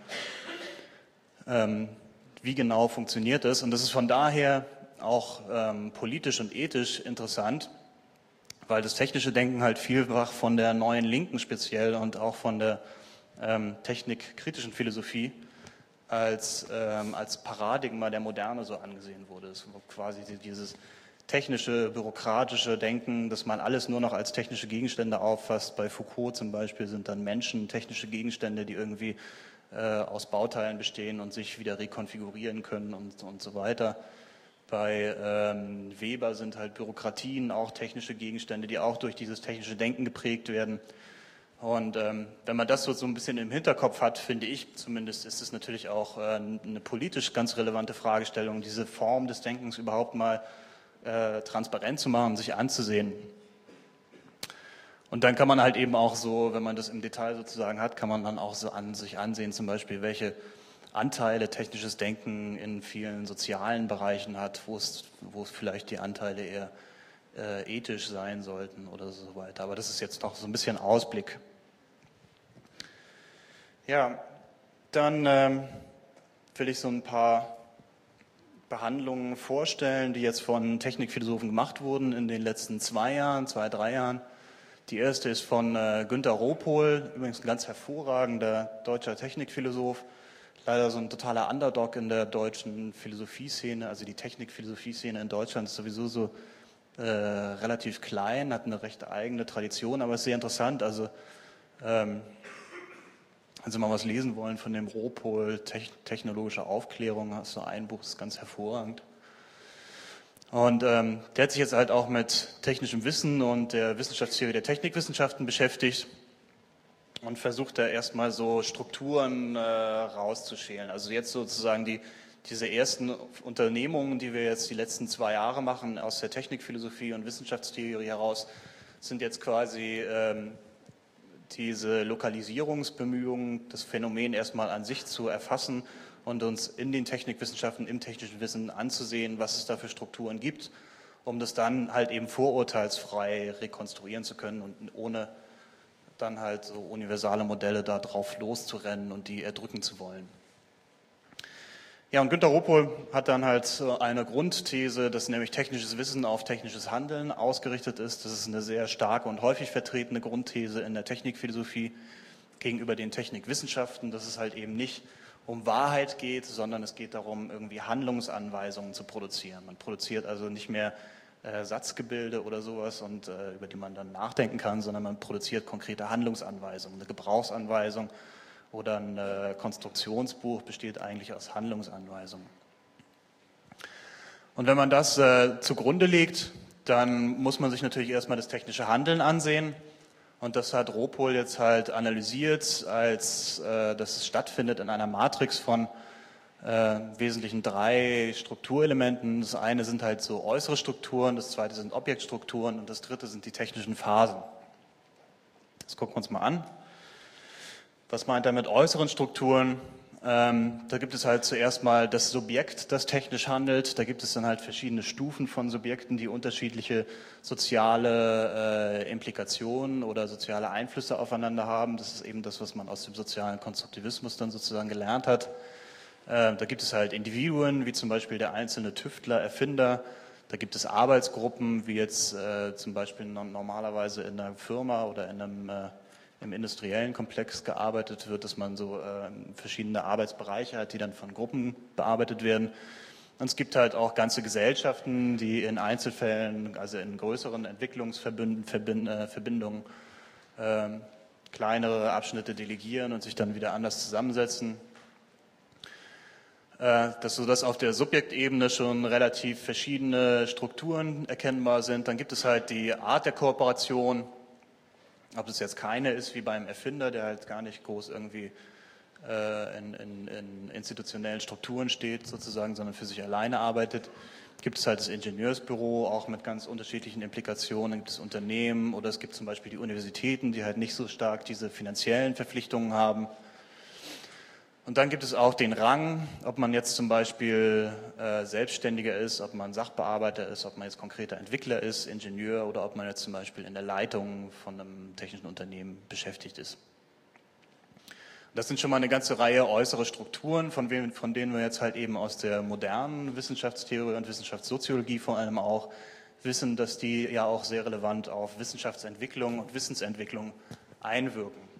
wie genau funktioniert das? Und das ist von daher auch politisch und ethisch interessant, weil das technische Denken halt vielfach von der neuen Linken speziell und auch von der technikkritischen Philosophie als Paradigma der Moderne so angesehen wurde. Es war quasi dieses technische, bürokratische Denken, dass man alles nur noch als technische Gegenstände auffasst. Bei Foucault zum Beispiel sind dann Menschen technische Gegenstände, die irgendwie aus Bauteilen bestehen und sich wieder rekonfigurieren können und so weiter. Bei Weber sind halt Bürokratien auch technische Gegenstände, die auch durch dieses technische Denken geprägt werden. Und wenn man das so ein bisschen im Hinterkopf hat, finde ich zumindest, ist es natürlich auch eine politisch ganz relevante Fragestellung, diese Form des Denkens überhaupt mal transparent zu machen, sich anzusehen. Und dann kann man halt eben auch so, wenn man das im Detail sozusagen hat, kann man dann auch so sich ansehen, zum Beispiel, welche Anteile technisches Denken in vielen sozialen Bereichen hat, wo es vielleicht die Anteile eher ethisch sein sollten oder so weiter. Aber das ist jetzt noch so ein bisschen Ausblick. Ja, dann will ich so ein paar Behandlungen vorstellen, die jetzt von Technikphilosophen gemacht wurden in den letzten 3 Jahren. Die erste ist von Günter Ropohl, übrigens ein ganz hervorragender deutscher Technikphilosoph, leider so ein totaler Underdog in der deutschen Philosophieszene. Also die Technikphilosophie-Szene in Deutschland ist sowieso so relativ klein, hat eine recht eigene Tradition, aber ist sehr interessant. Also wenn Sie mal was lesen wollen von dem Ropohl, Technologische Aufklärung, hast du ein Buch, das ist ganz hervorragend. Und der hat sich jetzt halt auch mit technischem Wissen und der Wissenschaftstheorie der Technikwissenschaften beschäftigt und versucht da erstmal so Strukturen rauszuschälen. Also jetzt sozusagen diese ersten Unternehmungen, die wir jetzt die letzten 2 Jahre machen aus der Technikphilosophie und Wissenschaftstheorie heraus, sind jetzt quasi diese Lokalisierungsbemühungen, das Phänomen erstmal an sich zu erfassen und uns in den Technikwissenschaften, im technischen Wissen anzusehen, was es da für Strukturen gibt, um das dann halt eben vorurteilsfrei rekonstruieren zu können und ohne dann halt so universale Modelle da drauf loszurennen und die erdrücken zu wollen. Ja, und Günter Ropohl hat dann halt so eine Grundthese, dass nämlich technisches Wissen auf technisches Handeln ausgerichtet ist. Das ist eine sehr starke und häufig vertretene Grundthese in der Technikphilosophie gegenüber den Technikwissenschaften, dass es halt eben nicht um Wahrheit geht, sondern es geht darum, irgendwie Handlungsanweisungen zu produzieren. Man produziert also nicht mehr Satzgebilde oder sowas, und über die man dann nachdenken kann, sondern man produziert konkrete Handlungsanweisungen. Eine Gebrauchsanweisung oder ein Konstruktionsbuch besteht eigentlich aus Handlungsanweisungen. Und wenn man das zugrunde legt, dann muss man sich natürlich erstmal das technische Handeln ansehen. Und das hat Ropohl jetzt halt analysiert, als dass es stattfindet in einer Matrix von wesentlichen 3 Strukturelementen. Das eine sind halt so äußere Strukturen, das zweite sind Objektstrukturen und das dritte sind die technischen Phasen. Das gucken wir uns mal an. Was meint er mit äußeren Strukturen? Da gibt es halt zuerst mal das Subjekt, das technisch handelt. Da gibt es dann halt verschiedene Stufen von Subjekten, die unterschiedliche soziale Implikationen oder soziale Einflüsse aufeinander haben. Das ist eben das, was man aus dem sozialen Konstruktivismus dann sozusagen gelernt hat. Da gibt es halt Individuen, wie zum Beispiel der einzelne Tüftler, Erfinder. Da gibt es Arbeitsgruppen, wie jetzt zum Beispiel normalerweise in einer Firma oder in einem im industriellen Komplex gearbeitet wird, dass man so verschiedene Arbeitsbereiche hat, die dann von Gruppen bearbeitet werden. Und es gibt halt auch ganze Gesellschaften, die in Einzelfällen, also in größeren Entwicklungsverbindungen, kleinere Abschnitte delegieren und sich dann wieder anders zusammensetzen. Sodass auf der Subjektebene schon relativ verschiedene Strukturen erkennbar sind. Dann gibt es halt die Art der Kooperation. Ob es jetzt keine ist, wie beim Erfinder, der halt gar nicht groß irgendwie in institutionellen Strukturen steht sozusagen, sondern für sich alleine arbeitet. Gibt es halt das Ingenieursbüro, auch mit ganz unterschiedlichen Implikationen. Gibt es Unternehmen oder es gibt zum Beispiel die Universitäten, die halt nicht so stark diese finanziellen Verpflichtungen haben. Und dann gibt es auch den Rang, ob man jetzt zum Beispiel Selbstständiger ist, ob man Sachbearbeiter ist, ob man jetzt konkreter Entwickler ist, Ingenieur oder ob man jetzt zum Beispiel in der Leitung von einem technischen Unternehmen beschäftigt ist. Das sind schon mal eine ganze Reihe äußere Strukturen, von denen wir jetzt halt eben aus der modernen Wissenschaftstheorie und Wissenschaftssoziologie vor allem auch wissen, dass die ja auch sehr relevant auf Wissenschaftsentwicklung und Wissensentwicklung einwirken.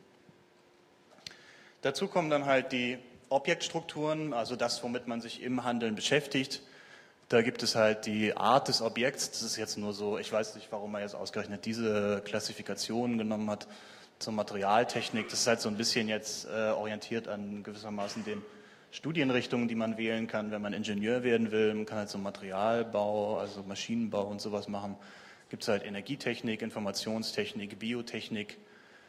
Dazu kommen dann halt die Objektstrukturen, also das, womit man sich im Handeln beschäftigt. Da gibt es halt die Art des Objekts. Das ist jetzt nur so, ich weiß nicht, warum man jetzt ausgerechnet diese Klassifikation genommen hat zur Materialtechnik. Das ist halt so ein bisschen jetzt orientiert an gewissermaßen den Studienrichtungen, die man wählen kann, wenn man Ingenieur werden will. Man kann halt so Materialbau, also Maschinenbau und sowas machen. Gibt es halt Energietechnik, Informationstechnik, Biotechnik.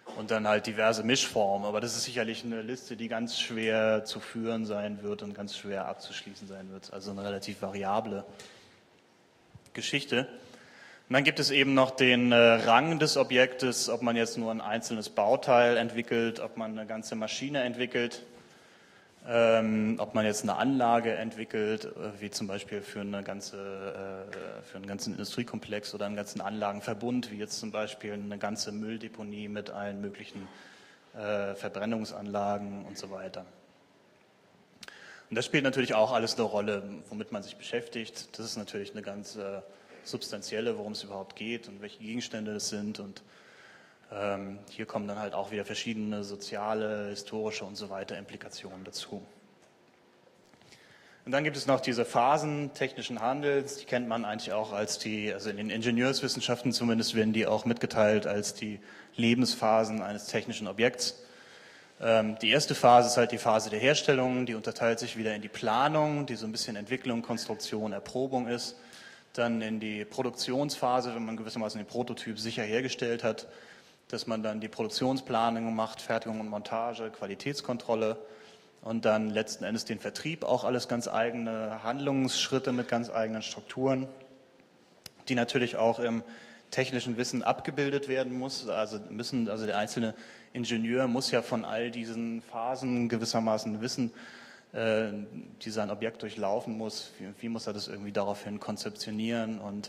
und dann halt diverse Mischformen. Aber das ist sicherlich eine Liste, die ganz schwer zu führen sein wird und ganz schwer abzuschließen sein wird. Also eine relativ variable Geschichte. Und dann gibt es eben noch den Rang des Objektes, ob man jetzt nur ein einzelnes Bauteil entwickelt, ob man eine ganze Maschine entwickelt, ob man jetzt eine Anlage entwickelt, wie zum Beispiel für einen ganzen Industriekomplex oder einen ganzen Anlagenverbund, wie jetzt zum Beispiel eine ganze Mülldeponie mit allen möglichen Verbrennungsanlagen und so weiter. Und das spielt natürlich auch alles eine Rolle, womit man sich beschäftigt. Das ist natürlich eine ganz substanzielle, worum es überhaupt geht und welche Gegenstände es sind. Und hier kommen dann halt auch wieder verschiedene soziale, historische und so weiter Implikationen dazu. Und dann gibt es noch diese Phasen technischen Handels, die kennt man eigentlich auch als also in den Ingenieurswissenschaften zumindest werden die auch mitgeteilt als die Lebensphasen eines technischen Objekts. Die erste Phase ist halt die Phase der Herstellung, die unterteilt sich wieder in die Planung, die so ein bisschen Entwicklung, Konstruktion, Erprobung ist. Dann in die Produktionsphase, wenn man gewissermaßen den Prototyp sicher hergestellt hat, dass man dann die Produktionsplanung macht, Fertigung und Montage, Qualitätskontrolle und dann letzten Endes den Vertrieb, auch alles ganz eigene Handlungsschritte mit ganz eigenen Strukturen, die natürlich auch im technischen Wissen abgebildet werden muss. Also der einzelne Ingenieur muss ja von all diesen Phasen gewissermaßen wissen, die sein Objekt durchlaufen muss. Wie muss er das irgendwie daraufhin konzeptionieren und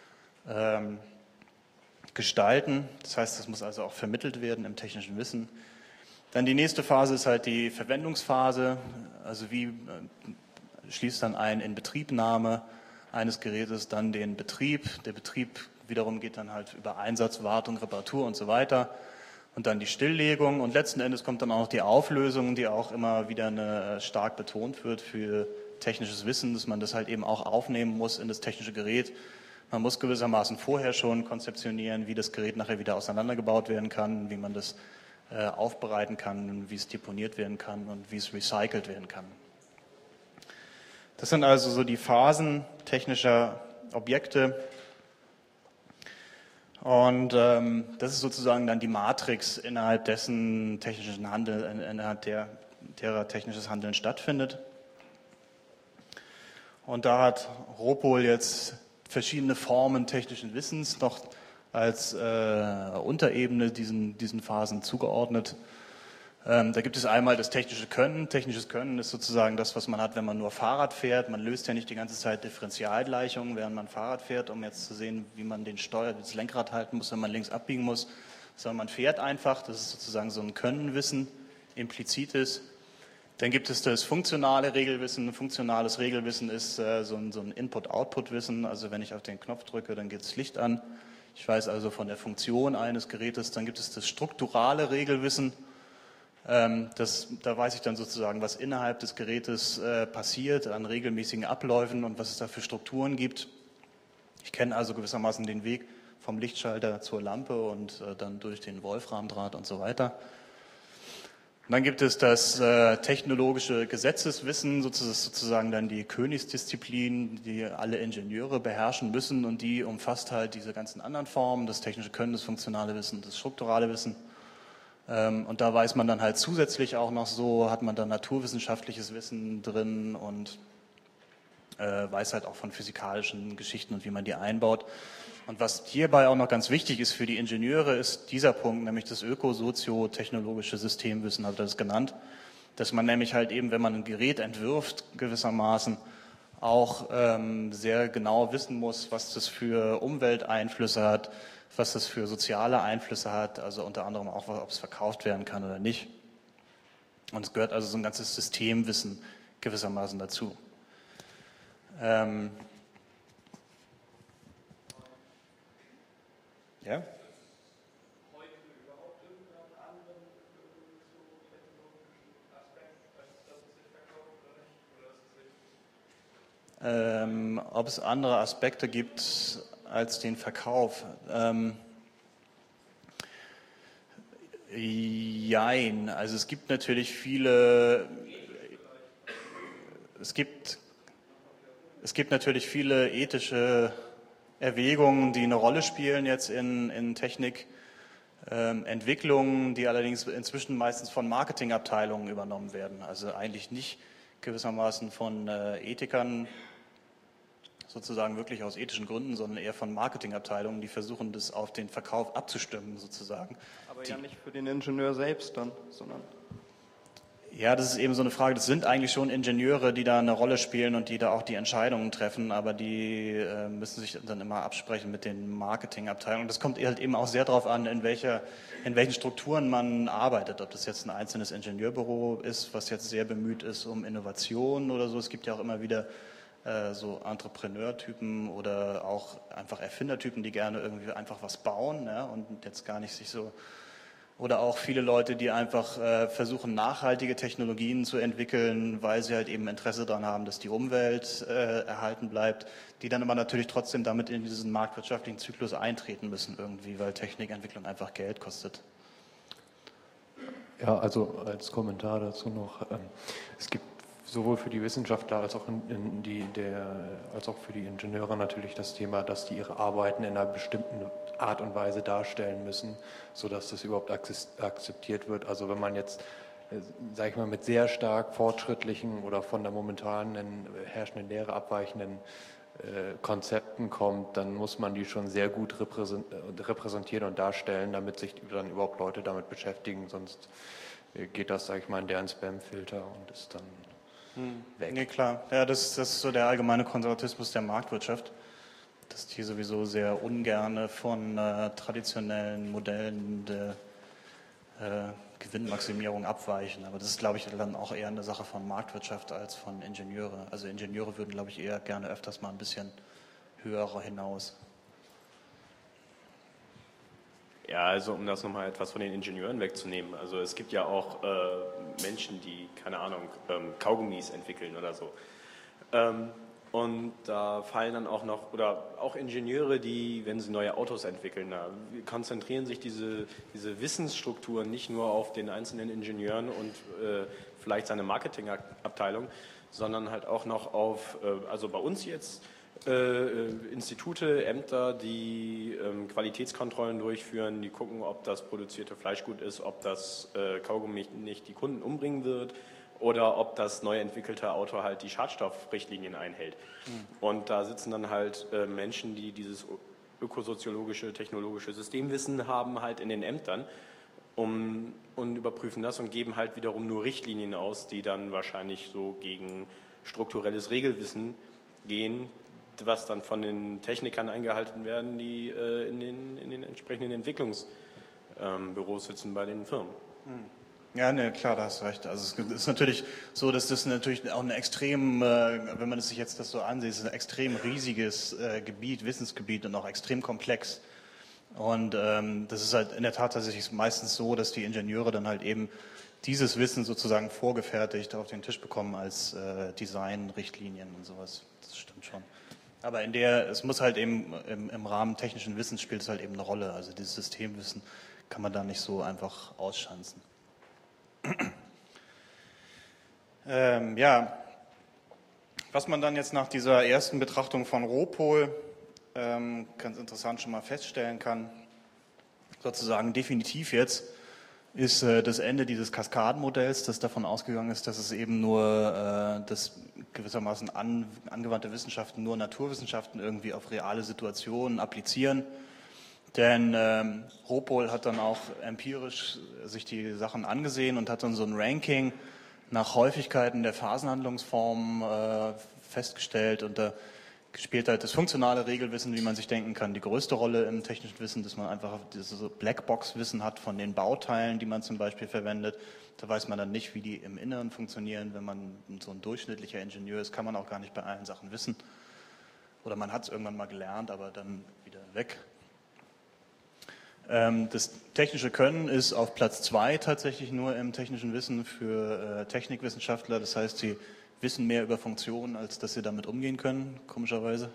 gestalten. Das heißt, das muss also auch vermittelt werden im technischen Wissen. Dann die nächste Phase ist halt die Verwendungsphase, also wie schließt dann ein Inbetriebnahme eines Gerätes dann den Betrieb. Der Betrieb wiederum geht dann halt über Einsatz, Wartung, Reparatur und so weiter. Und dann die Stilllegung und letzten Endes kommt dann auch noch die Auflösung, die auch immer wieder stark betont wird für technisches Wissen, dass man das halt eben auch aufnehmen muss in das technische Gerät. Man muss gewissermaßen vorher schon konzeptionieren, wie das Gerät nachher wieder auseinandergebaut werden kann, wie man das aufbereiten kann, wie es deponiert werden kann und wie es recycelt werden kann. Das sind also so die Phasen technischer Objekte. Und das ist sozusagen dann die Matrix, innerhalb dessen technischen Handel, innerhalb derer technisches Handeln stattfindet. Und da hat Ropol jetzt verschiedene Formen technischen Wissens noch als Unterebene diesen Phasen zugeordnet. Da gibt es einmal das technische Können. Technisches Können ist sozusagen das, was man hat, wenn man nur Fahrrad fährt. Man löst ja nicht die ganze Zeit Differentialgleichungen, während man Fahrrad fährt, um jetzt zu sehen, wie man das Lenkrad halten muss, wenn man links abbiegen muss. Sondern man fährt einfach. Das ist sozusagen so ein Könnenwissen, implizites. Dann gibt es das funktionale Regelwissen. Funktionales Regelwissen ist so ein Input-Output-Wissen. Also wenn ich auf den Knopf drücke, dann geht das Licht an. Ich weiß also von der Funktion eines Gerätes. Dann gibt es das strukturale Regelwissen. Da weiß ich dann sozusagen, was innerhalb des Gerätes passiert an regelmäßigen Abläufen und was es da für Strukturen gibt. Ich kenne also gewissermaßen den Weg vom Lichtschalter zur Lampe und dann durch den Wolframdraht und so weiter. Und dann gibt es das technologische Gesetzeswissen, sozusagen dann die Königsdisziplin, die alle Ingenieure beherrschen müssen und die umfasst halt diese ganzen anderen Formen, das technische Können, das funktionale Wissen, das strukturale Wissen. Und da weiß man dann halt zusätzlich auch noch so, hat man dann naturwissenschaftliches Wissen drin und weiß halt auch von physikalischen Geschichten und wie man die einbaut. Und was hierbei auch noch ganz wichtig ist für die Ingenieure, ist dieser Punkt, nämlich das ökosoziotechnologische Systemwissen, hat er das genannt, dass man nämlich halt eben, wenn man ein Gerät entwirft, gewissermaßen auch sehr genau wissen muss, was das für Umwelteinflüsse hat, was das für soziale Einflüsse hat, also unter anderem auch, ob es verkauft werden kann oder nicht. Und es gehört also so ein ganzes Systemwissen gewissermaßen dazu. Ja? Ob es andere Aspekte gibt als den Verkauf. Jein, also es gibt natürlich viele ethische Erwägungen, die eine Rolle spielen jetzt in Technik. Entwicklungen, die allerdings inzwischen meistens von Marketingabteilungen übernommen werden. Also eigentlich nicht gewissermaßen von Ethikern sozusagen wirklich aus ethischen Gründen, sondern eher von Marketingabteilungen, die versuchen, das auf den Verkauf abzustimmen sozusagen. Aber ja nicht für den Ingenieur selbst dann, sondern... Ja, das ist eben so eine Frage. Das sind eigentlich schon Ingenieure, die da eine Rolle spielen und die da auch die Entscheidungen treffen, aber die müssen sich dann immer absprechen mit den Marketingabteilungen. Das kommt halt eben auch sehr darauf an, in welchen Strukturen man arbeitet. Ob das jetzt ein einzelnes Ingenieurbüro ist, was jetzt sehr bemüht ist um Innovation oder so. Es gibt ja auch immer wieder so Entrepreneurtypen oder auch einfach Erfindertypen, die gerne irgendwie einfach was bauen, ja, und jetzt gar nicht sich so... Oder auch viele Leute, die einfach versuchen, nachhaltige Technologien zu entwickeln, weil sie halt eben Interesse daran haben, dass die Umwelt erhalten bleibt, die dann aber natürlich trotzdem damit in diesen marktwirtschaftlichen Zyklus eintreten müssen irgendwie, weil Technikentwicklung einfach Geld kostet. Ja, also als Kommentar dazu noch, es gibt sowohl für die Wissenschaftler als auch als auch für die Ingenieure natürlich das Thema, dass die ihre Arbeiten in einer bestimmten Art und Weise darstellen müssen, sodass das überhaupt akzeptiert wird. Also wenn man jetzt, sage ich mal, mit sehr stark fortschrittlichen oder von der momentanen herrschenden Lehre abweichenden Konzepten kommt, dann muss man die schon sehr gut repräsentieren und darstellen, damit sich dann überhaupt Leute damit beschäftigen, sonst geht das, sage ich mal, in deren Spam-Filter und ist dann weg. Nee, klar. Ja, das ist so der allgemeine Konservatismus der Marktwirtschaft, dass die sowieso sehr ungerne von traditionellen Modellen der Gewinnmaximierung abweichen. Aber das ist, glaube ich, dann auch eher eine Sache von Marktwirtschaft als von Ingenieure. Also Ingenieure würden, glaube ich, eher gerne öfters mal ein bisschen höher hinaus. Ja, also um das nochmal etwas von den Ingenieuren wegzunehmen. Also es gibt ja auch Menschen, die, keine Ahnung, Kaugummis entwickeln oder so. Und da fallen dann auch noch, oder auch Ingenieure, die, wenn sie neue Autos entwickeln, da konzentrieren sich diese Wissensstrukturen nicht nur auf den einzelnen Ingenieuren und vielleicht seine Marketingabteilung, sondern halt auch noch auf, also bei uns jetzt, Institute, Ämter, die Qualitätskontrollen durchführen, die gucken, ob das produzierte Fleisch gut ist, ob das Kaugummi nicht die Kunden umbringen wird oder ob das neu entwickelte Auto halt die Schadstoffrichtlinien einhält. Und da sitzen dann halt Menschen, die dieses ökosoziologische, technologische Systemwissen haben, halt in den Ämtern und überprüfen das und geben halt wiederum nur Richtlinien aus, die dann wahrscheinlich so gegen strukturelles Regelwissen gehen, was dann von den Technikern eingehalten werden, die in den entsprechenden Entwicklungsbüros sitzen bei den Firmen. Ja, ne, klar, da hast du recht. Also es ist natürlich so, dass das natürlich auch ein extrem, wenn man es sich jetzt das so ansieht, ist ein extrem riesiges Gebiet, Wissensgebiet und auch extrem komplex. Und das ist halt in der Tat tatsächlich meistens so, dass die Ingenieure dann halt eben dieses Wissen sozusagen vorgefertigt auf den Tisch bekommen als Designrichtlinien und sowas. Das stimmt schon. Aber es muss halt eben im Rahmen technischen Wissens spielt es halt eben eine Rolle. Also dieses Systemwissen kann man da nicht so einfach ausschanzen. Ja, was man dann jetzt nach dieser ersten Betrachtung von Ropol ganz interessant schon mal feststellen kann, sozusagen definitiv jetzt, ist das Ende dieses Kaskadenmodells, das davon ausgegangen ist, dass es eben nur, dass gewissermaßen angewandte Wissenschaften nur Naturwissenschaften irgendwie auf reale Situationen applizieren. Denn Ropol hat dann auch empirisch sich die Sachen angesehen und hat dann so ein Ranking nach Häufigkeiten der Phasenhandlungsformen festgestellt. Und da spielt halt das funktionale Regelwissen, wie man sich denken kann, die größte Rolle im technischen Wissen, dass man einfach dieses Blackbox-Wissen hat von den Bauteilen, die man zum Beispiel verwendet. Da weiß man dann nicht, wie die im Inneren funktionieren. Wenn man so ein durchschnittlicher Ingenieur ist, kann man auch gar nicht bei allen Sachen wissen. Oder man hat es irgendwann mal gelernt, aber dann wieder weg. Das technische Können ist auf Platz 2 tatsächlich nur im technischen Wissen für Technikwissenschaftler. Das heißt, sie wissen mehr über Funktionen, als dass sie damit umgehen können, komischerweise.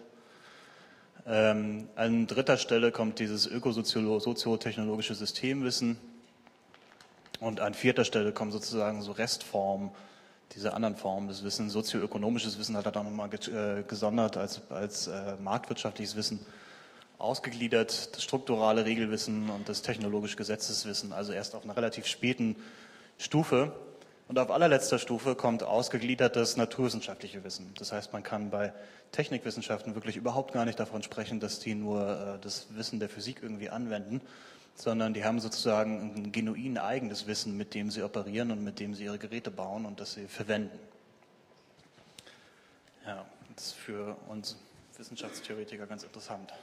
An dritter Stelle kommt dieses ökosoziotechnologische Systemwissen. Und an vierter Stelle kommen sozusagen so Restformen, diese anderen Formen des Wissens. Sozioökonomisches Wissen hat er dann nochmal gesondert als marktwirtschaftliches Wissen ausgegliedert, das strukturale Regelwissen und das technologische Gesetzeswissen, also erst auf einer relativ späten Stufe. Und auf allerletzter Stufe kommt ausgegliedertes naturwissenschaftliche Wissen. Das heißt, man kann bei Technikwissenschaften wirklich überhaupt gar nicht davon sprechen, dass die nur das Wissen der Physik irgendwie anwenden, sondern die haben sozusagen ein genuin eigenes Wissen, mit dem sie operieren und mit dem sie ihre Geräte bauen und das sie verwenden. Ja, das ist für uns Wissenschaftstheoretiker ganz interessant.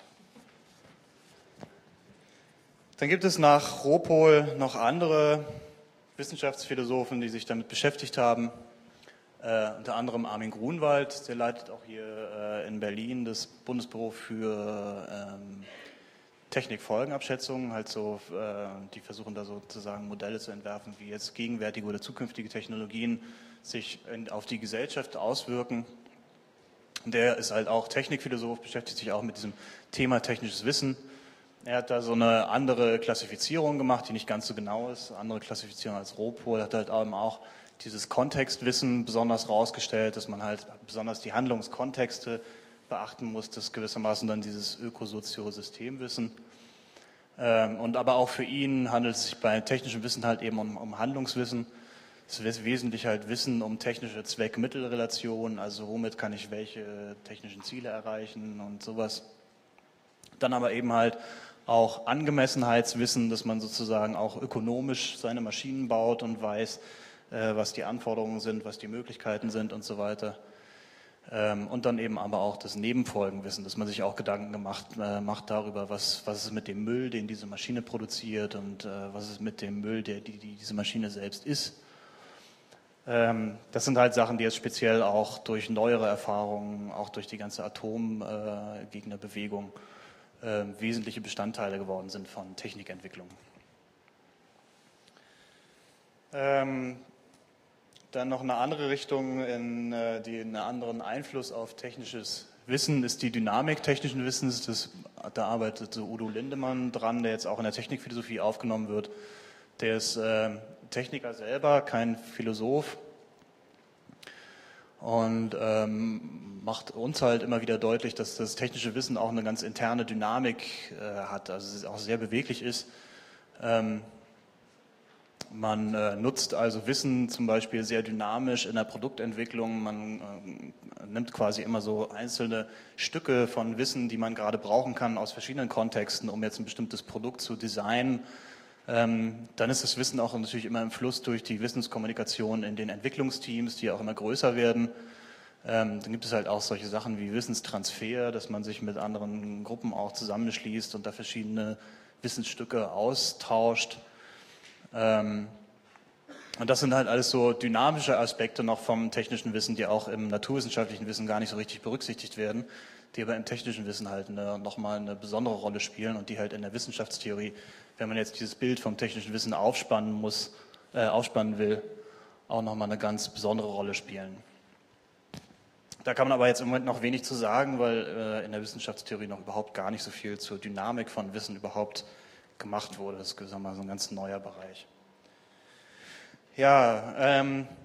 Dann gibt es nach Ropol noch andere Wissenschaftsphilosophen, die sich damit beschäftigt haben. Unter anderem Armin Grunwald, der leitet auch hier in Berlin das Bundesbüro für Technikfolgenabschätzung, halt so, die versuchen da sozusagen Modelle zu entwerfen, wie jetzt gegenwärtige oder zukünftige Technologien sich auf die Gesellschaft auswirken. Der ist halt auch Technikphilosoph, beschäftigt sich auch mit diesem Thema technisches Wissen. Er hat da so eine andere Klassifizierung gemacht, die nicht ganz so genau ist, andere Klassifizierung als Ropol, hat halt eben auch dieses Kontextwissen besonders rausgestellt, dass man halt besonders die Handlungskontexte beachten muss, das gewissermaßen dann dieses ökosoziosystemwissen. Und aber auch für ihn handelt es sich bei technischem Wissen halt eben um Handlungswissen. Es ist wesentlich halt Wissen um technische Zweck-Mittel-Relationen, also womit kann ich welche technischen Ziele erreichen und sowas. Dann aber eben halt auch Angemessenheitswissen, dass man sozusagen auch ökonomisch seine Maschinen baut und weiß, was die Anforderungen sind, was die Möglichkeiten sind und so weiter. Und dann eben aber auch das Nebenfolgenwissen, dass man sich auch Gedanken macht darüber, was ist mit dem Müll, den diese Maschine produziert und was ist mit dem Müll, die diese Maschine selbst ist. Das sind halt Sachen, die jetzt speziell auch durch neuere Erfahrungen, auch durch die ganze Atomgegnerbewegung wesentliche Bestandteile geworden sind von Technikentwicklung. Dann noch eine andere Richtung, die einen anderen Einfluss auf technisches Wissen ist die Dynamik technischen Wissens. Da arbeitet so Udo Lindemann dran, der jetzt auch in der Technikphilosophie aufgenommen wird. Der ist Techniker selber, kein Philosoph. Und macht uns halt immer wieder deutlich, dass das technische Wissen auch eine ganz interne Dynamik hat, also es auch sehr beweglich ist. Man nutzt also Wissen zum Beispiel sehr dynamisch in der Produktentwicklung. Man nimmt quasi immer so einzelne Stücke von Wissen, die man gerade brauchen kann aus verschiedenen Kontexten, um jetzt ein bestimmtes Produkt zu designen. Dann ist das Wissen auch natürlich immer im Fluss durch die Wissenskommunikation in den Entwicklungsteams, die auch immer größer werden. Dann gibt es halt auch solche Sachen wie Wissenstransfer, dass man sich mit anderen Gruppen auch zusammenschließt und da verschiedene Wissensstücke austauscht. Und das sind halt alles so dynamische Aspekte noch vom technischen Wissen, die auch im naturwissenschaftlichen Wissen gar nicht so richtig berücksichtigt werden, die aber im technischen Wissen halt nochmal eine besondere Rolle spielen und die halt in der Wissenschaftstheorie, wenn man jetzt dieses Bild vom technischen Wissen aufspannen will, auch nochmal eine ganz besondere Rolle spielen. Da kann man aber jetzt im Moment noch wenig zu sagen, weil in der Wissenschaftstheorie noch überhaupt gar nicht so viel zur Dynamik von Wissen überhaupt gemacht wurde. Das ist gewissermaßen ein ganz neuer Bereich. Ja,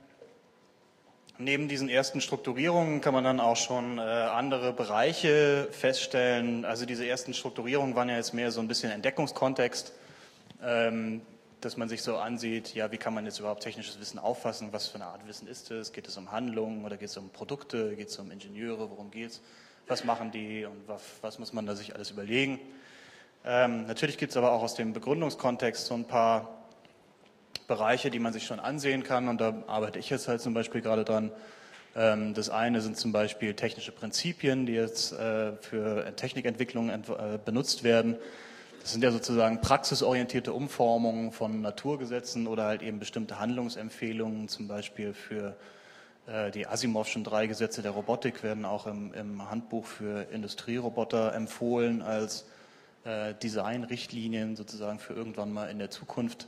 neben diesen ersten Strukturierungen kann man dann auch schon andere Bereiche feststellen. Also diese ersten Strukturierungen waren ja jetzt mehr so ein bisschen Entdeckungskontext, dass man sich so ansieht, ja, wie kann man jetzt überhaupt technisches Wissen auffassen, was für eine Art Wissen ist es, geht es um Handlungen oder geht es um Produkte, geht es um Ingenieure, worum geht es, was machen die und was muss man da sich alles überlegen. Natürlich gibt es aber auch aus dem Begründungskontext so ein paar Bereiche, die man sich schon ansehen kann und da arbeite ich jetzt halt zum Beispiel gerade dran. Das eine sind zum Beispiel technische Prinzipien, die jetzt für Technikentwicklung benutzt werden. Das sind ja sozusagen praxisorientierte Umformungen von Naturgesetzen oder halt eben bestimmte Handlungsempfehlungen, zum Beispiel für die Asimovschen 3 Gesetze der Robotik werden auch im Handbuch für Industrieroboter empfohlen als Designrichtlinien sozusagen für irgendwann mal in der Zukunft.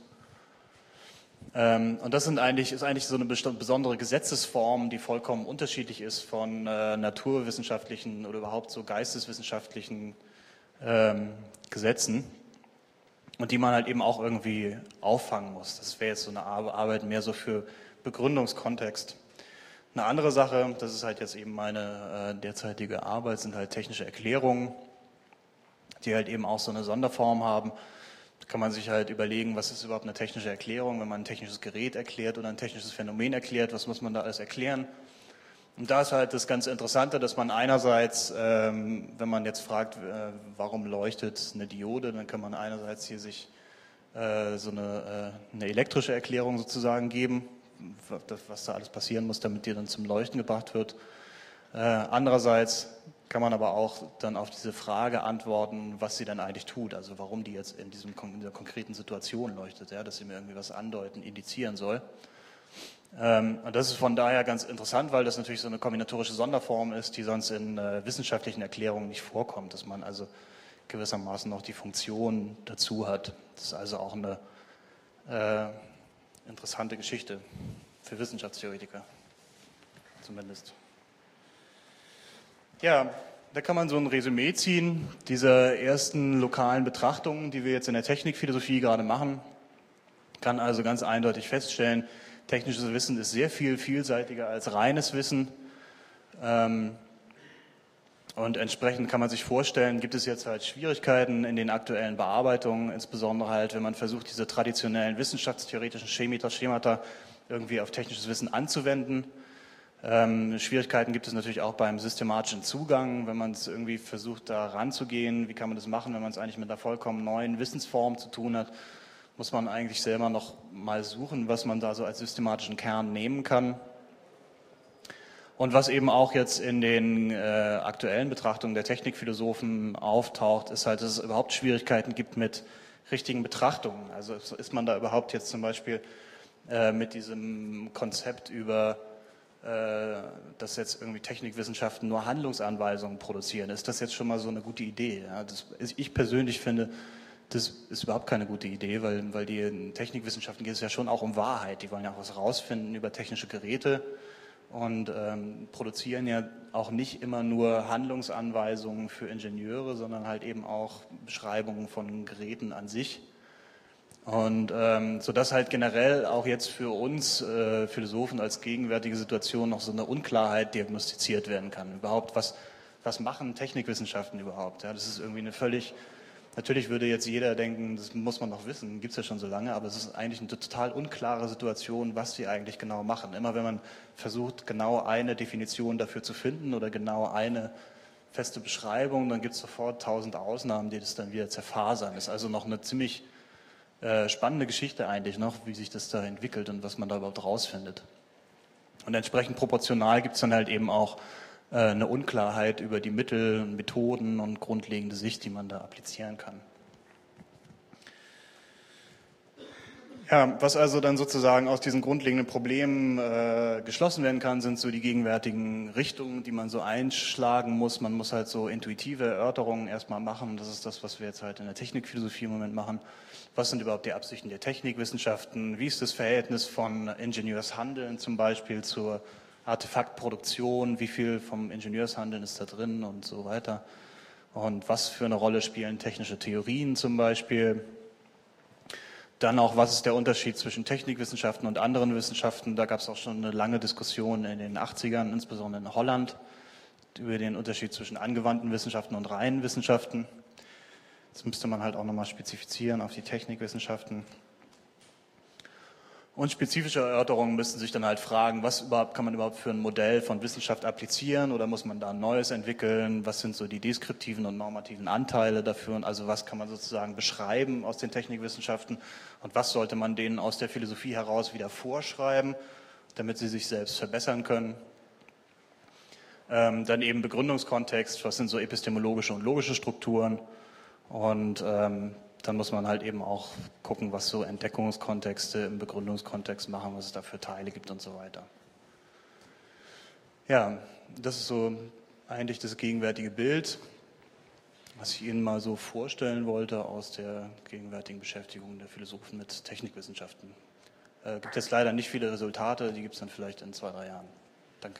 Und das ist eigentlich so eine besondere Gesetzesform, die vollkommen unterschiedlich ist von naturwissenschaftlichen oder überhaupt so geisteswissenschaftlichen Gesetzen und die man halt eben auch irgendwie auffangen muss. Das wäre jetzt so eine Arbeit mehr so für Begründungskontext. Eine andere Sache, das ist halt jetzt eben meine derzeitige Arbeit, sind halt technische Erklärungen. die halt eben auch so eine Sonderform haben. Da kann man sich halt überlegen, was ist überhaupt eine technische Erklärung, wenn man ein technisches Gerät erklärt oder ein technisches Phänomen erklärt, was muss man da alles erklären? Und da ist halt das ganz Interessante, dass man einerseits, wenn man jetzt fragt, warum leuchtet eine Diode, dann kann man einerseits hier sich so eine elektrische Erklärung sozusagen geben, was da alles passieren muss, damit die dann zum Leuchten gebracht wird. Andererseits kann man aber auch dann auf diese Frage antworten, was sie dann eigentlich tut, also warum die jetzt in dieser konkreten Situation leuchtet, ja, dass sie mir irgendwie was andeuten, indizieren soll. Und das ist von daher ganz interessant, weil das natürlich so eine kombinatorische Sonderform ist, die sonst in wissenschaftlichen Erklärungen nicht vorkommt, dass man also gewissermaßen noch die Funktion dazu hat. Das ist also auch eine interessante Geschichte für Wissenschaftstheoretiker, zumindest. Ja, da kann man so ein Resümee ziehen dieser ersten lokalen Betrachtungen, die wir jetzt in der Technikphilosophie gerade machen. Kann also ganz eindeutig feststellen, technisches Wissen ist sehr viel vielseitiger als reines Wissen. Und entsprechend kann man sich vorstellen, gibt es jetzt halt Schwierigkeiten in den aktuellen Bearbeitungen, insbesondere halt, wenn man versucht, diese traditionellen wissenschaftstheoretischen Schemata irgendwie auf technisches Wissen anzuwenden. Schwierigkeiten gibt es natürlich auch beim systematischen Zugang, wenn man es irgendwie versucht, da ranzugehen. Wie kann man das machen, wenn man es eigentlich mit einer vollkommen neuen Wissensform zu tun hat? Muss man eigentlich selber noch mal suchen, was man da so als systematischen Kern nehmen kann. Und was eben auch jetzt in den aktuellen Betrachtungen der Technikphilosophen auftaucht, ist halt, dass es überhaupt Schwierigkeiten gibt mit richtigen Betrachtungen. Also ist man da überhaupt jetzt zum Beispiel mit diesem Konzept über, dass jetzt irgendwie Technikwissenschaften nur Handlungsanweisungen produzieren, ist das jetzt schon mal so eine gute Idee? Ja, ich persönlich finde, das ist überhaupt keine gute Idee, weil die in Technikwissenschaften geht es ja schon auch um Wahrheit. Die wollen ja auch was rausfinden über technische Geräte und produzieren ja auch nicht immer nur Handlungsanweisungen für Ingenieure, sondern halt eben auch Beschreibungen von Geräten an sich. Und sodass halt generell auch jetzt für uns Philosophen als gegenwärtige Situation noch so eine Unklarheit diagnostiziert werden kann. Überhaupt, was machen Technikwissenschaften überhaupt? Ja, das ist irgendwie eine völlig... Natürlich würde jetzt jeder denken, das muss man noch wissen, gibt es ja schon so lange, aber es ist eigentlich eine total unklare Situation, was sie eigentlich genau machen. Immer wenn man versucht, genau eine Definition dafür zu finden oder genau eine feste Beschreibung, dann gibt es sofort 1000 Ausnahmen, die das dann wieder zerfasern. Das ist also noch eine ziemlich spannende Geschichte eigentlich noch, wie sich das da entwickelt und was man da überhaupt rausfindet. Und entsprechend proportional gibt es dann halt eben auch eine Unklarheit über die Mittel, Methoden und grundlegende Sicht, die man da applizieren kann. Ja, was also dann sozusagen aus diesen grundlegenden Problemen geschlossen werden kann, sind so die gegenwärtigen Richtungen, die man so einschlagen muss. Man muss halt so intuitive Erörterungen erstmal machen. Das ist das, was wir jetzt halt in der Technikphilosophie im Moment machen. Was sind überhaupt die Absichten der Technikwissenschaften? Wie ist das Verhältnis von Ingenieurshandeln zum Beispiel zur Artefaktproduktion, wie viel vom Ingenieurshandeln ist da drin und so weiter. Und was für eine Rolle spielen technische Theorien zum Beispiel. Dann auch, was ist der Unterschied zwischen Technikwissenschaften und anderen Wissenschaften. Da gab es auch schon eine lange Diskussion in den 80ern, insbesondere in Holland, über den Unterschied zwischen angewandten Wissenschaften und reinen Wissenschaften. Das müsste man halt auch nochmal spezifizieren auf die Technikwissenschaften. Und spezifische Erörterungen müssten sich dann halt fragen, was überhaupt kann man überhaupt für ein Modell von Wissenschaft applizieren oder muss man da ein neues entwickeln? Was sind so die deskriptiven und normativen Anteile dafür? Und also was kann man sozusagen beschreiben aus den Technikwissenschaften und was sollte man denen aus der Philosophie heraus wieder vorschreiben, damit sie sich selbst verbessern können? Dann eben Begründungskontext, was sind so epistemologische und logische Strukturen und dann muss man halt eben auch gucken, was so Entdeckungskontexte im Begründungskontext machen, was es da für Teile gibt und so weiter. Ja, das ist so eigentlich das gegenwärtige Bild, was ich Ihnen mal so vorstellen wollte aus der gegenwärtigen Beschäftigung der Philosophen mit Technikwissenschaften. Gibt jetzt leider nicht viele Resultate, die gibt es dann vielleicht in 2-3 Jahren. Danke.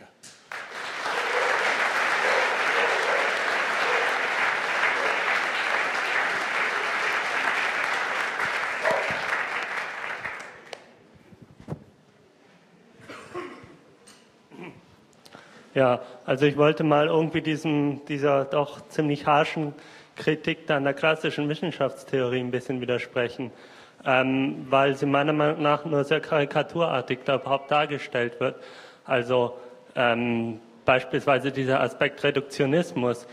Ja, also ich wollte mal irgendwie dieser doch ziemlich harschen Kritik an der klassischen Wissenschaftstheorie ein bisschen widersprechen, weil sie meiner Meinung nach nur sehr karikaturartig da überhaupt dargestellt wird. Also beispielsweise dieser Aspekt Reduktionismus.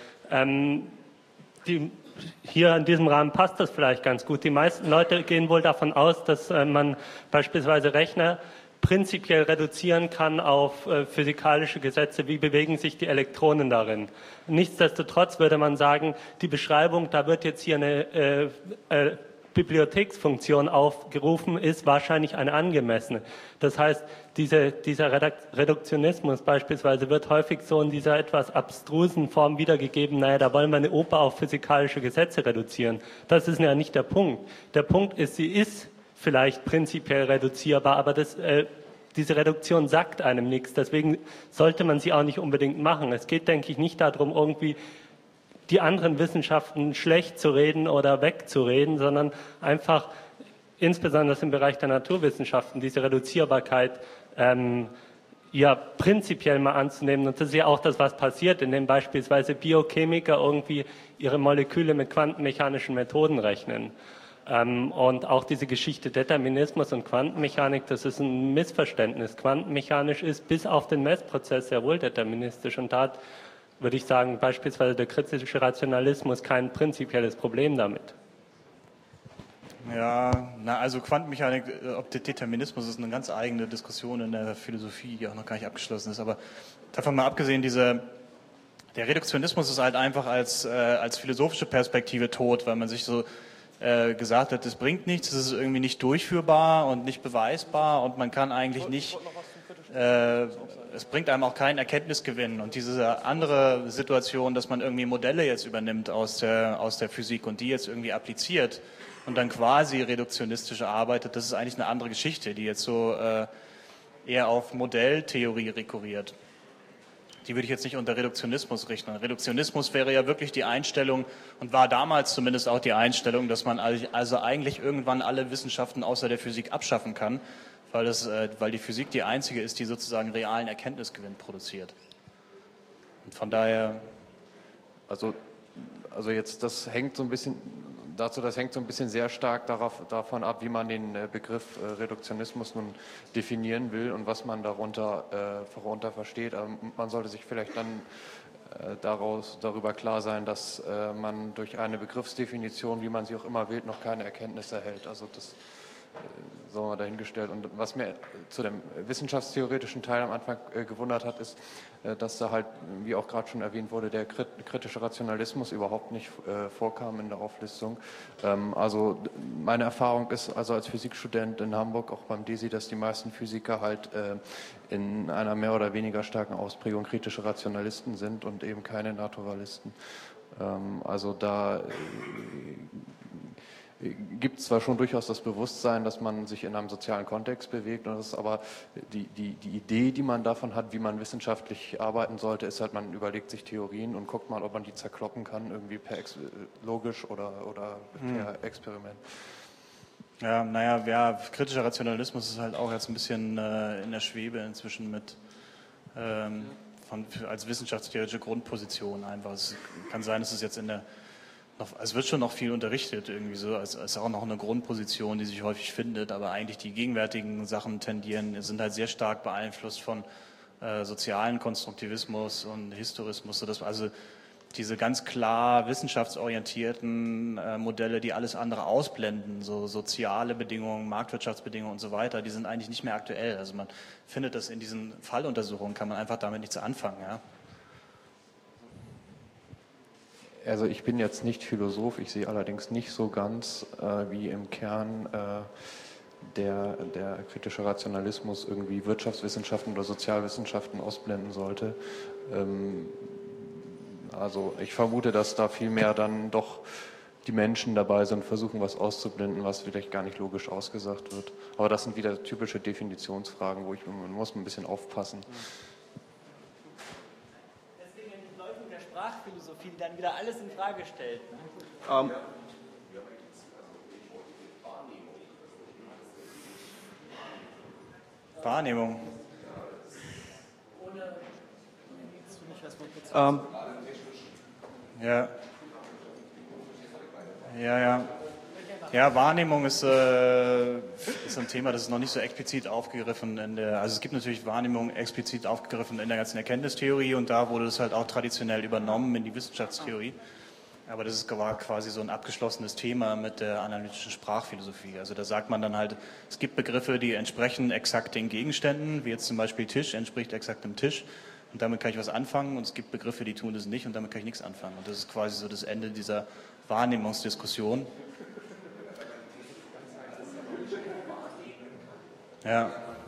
Hier in diesem Rahmen passt das vielleicht ganz gut. Die meisten Leute gehen wohl davon aus, dass man beispielsweise Rechner prinzipiell reduzieren kann auf physikalische Gesetze, wie bewegen sich die Elektronen darin. Nichtsdestotrotz würde man sagen, die Beschreibung, da wird jetzt hier eine Bibliotheksfunktion aufgerufen, ist wahrscheinlich eine angemessene. Das heißt, dieser Reduktionismus beispielsweise wird häufig so in dieser etwas abstrusen Form wiedergegeben, naja, da wollen wir eine Oper auf physikalische Gesetze reduzieren. Das ist ja nicht der Punkt. Der Punkt ist, sie ist vielleicht prinzipiell reduzierbar, aber diese Reduktion sagt einem nichts. Deswegen sollte man sie auch nicht unbedingt machen. Es geht, denke ich, nicht darum, irgendwie die anderen Wissenschaften schlecht zu reden oder wegzureden, sondern einfach, insbesondere im Bereich der Naturwissenschaften, diese Reduzierbarkeit ja prinzipiell mal anzunehmen. Und das ist ja auch das, was passiert, indem beispielsweise Biochemiker irgendwie ihre Moleküle mit quantenmechanischen Methoden rechnen. Und auch diese Geschichte Determinismus und Quantenmechanik, das ist ein Missverständnis. Quantenmechanisch ist bis auf den Messprozess sehr wohl deterministisch und da hat, würde ich sagen, beispielsweise der kritische Rationalismus kein prinzipielles Problem damit. Ja, also Quantenmechanik, ob der Determinismus ist eine ganz eigene Diskussion in der Philosophie, die auch noch gar nicht abgeschlossen ist. Aber davon mal abgesehen, der Reduktionismus ist halt einfach als philosophische Perspektive tot, weil man sich so gesagt hat, das bringt nichts, es ist irgendwie nicht durchführbar und nicht beweisbar und man kann eigentlich nicht, es bringt einem auch keinen Erkenntnisgewinn. Und diese andere Situation, dass man irgendwie Modelle jetzt übernimmt aus der Physik und die jetzt irgendwie appliziert und dann quasi reduktionistisch arbeitet, das ist eigentlich eine andere Geschichte, die jetzt so eher auf Modelltheorie rekurriert. Die würde ich jetzt nicht unter Reduktionismus richten. Reduktionismus wäre ja wirklich die Einstellung und war damals zumindest auch die Einstellung, dass man also eigentlich irgendwann alle Wissenschaften außer der Physik abschaffen kann, weil die Physik die einzige ist, die sozusagen realen Erkenntnisgewinn produziert. Und von daher... Also jetzt, das hängt so ein bisschen sehr stark davon ab, wie man den Begriff Reduktionismus nun definieren will und was man darunter versteht. Man sollte sich vielleicht dann darüber klar sein, dass man durch eine Begriffsdefinition, wie man sie auch immer wählt, noch keine Erkenntnis erhält. Also das sagen wir dahingestellt. Und was mir zu dem wissenschaftstheoretischen Teil am Anfang gewundert hat, ist, dass da halt, wie auch gerade schon erwähnt wurde, der kritische Rationalismus überhaupt nicht vorkam in der Auflistung. Also meine Erfahrung ist also als Physikstudent in Hamburg, auch beim DESI, dass die meisten Physiker halt in einer mehr oder weniger starken Ausprägung kritische Rationalisten sind und eben keine Naturalisten. Also da gibt es zwar schon durchaus das Bewusstsein, dass man sich in einem sozialen Kontext bewegt, und das ist aber die Idee, die man davon hat, wie man wissenschaftlich arbeiten sollte, ist halt, man überlegt sich Theorien und guckt mal, ob man die zerkloppen kann, irgendwie logisch oder per Experiment. Ja, naja, kritischer Rationalismus ist halt auch jetzt ein bisschen in der Schwebe inzwischen mit als wissenschaftstheoretische Grundposition einfach. Es kann sein, dass es jetzt es wird schon noch viel unterrichtet irgendwie so, es ist auch noch eine Grundposition, die sich häufig findet, aber eigentlich die gegenwärtigen Sachen sind halt sehr stark beeinflusst von sozialen Konstruktivismus und Historismus, sodass also diese ganz klar wissenschaftsorientierten Modelle, die alles andere ausblenden, so soziale Bedingungen, Marktwirtschaftsbedingungen und so weiter, die sind eigentlich nicht mehr aktuell. Also man findet das in diesen Falluntersuchungen, kann man einfach damit nichts anfangen, ja. Also ich bin jetzt nicht Philosoph, ich sehe allerdings nicht so ganz, wie im Kern der kritische Rationalismus irgendwie Wirtschaftswissenschaften oder Sozialwissenschaften ausblenden sollte. Also ich vermute, dass da vielmehr dann doch die Menschen dabei sind, versuchen was auszublenden, was vielleicht gar nicht logisch ausgesagt wird. Aber das sind wieder typische Definitionsfragen, man muss ein bisschen aufpassen. Sprachphilosophie dann wieder alles in Frage stellt. Wahrnehmung. Ohne Ja. Ja, Wahrnehmung ist ein Thema, das ist noch nicht so explizit aufgegriffen also es gibt natürlich Wahrnehmung explizit aufgegriffen in der ganzen Erkenntnistheorie und da wurde es halt auch traditionell übernommen in die Wissenschaftstheorie. Aber das war quasi so ein abgeschlossenes Thema mit der analytischen Sprachphilosophie. Also da sagt man dann halt, es gibt Begriffe, die entsprechen exakt den Gegenständen, wie jetzt zum Beispiel Tisch entspricht exakt dem Tisch und damit kann ich was anfangen und es gibt Begriffe, die tun das nicht und damit kann ich nichts anfangen. Und das ist quasi so das Ende dieser Wahrnehmungsdiskussion. Ja.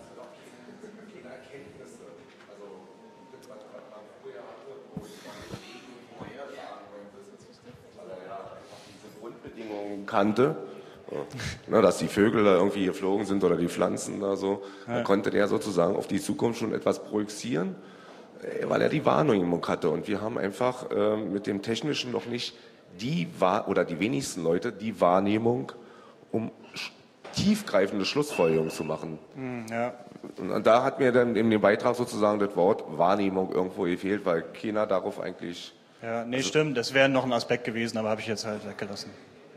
Grundbedingungen kannte, ja, dass die Vögel da irgendwie geflogen sind oder die Pflanzen da so, da konnte der sozusagen auf die Zukunft schon etwas projizieren, weil er die Wahrnehmung hatte. Und wir haben einfach mit dem Technischen noch nicht die wenigsten Leute die Wahrnehmung, um tiefgreifende Schlussfolgerungen zu machen. Ja. Und da hat mir dann in dem Beitrag sozusagen das Wort Wahrnehmung irgendwo gefehlt, weil keiner darauf eigentlich... Ja, nee, stimmt, das wäre noch ein Aspekt gewesen, aber habe ich jetzt halt weggelassen.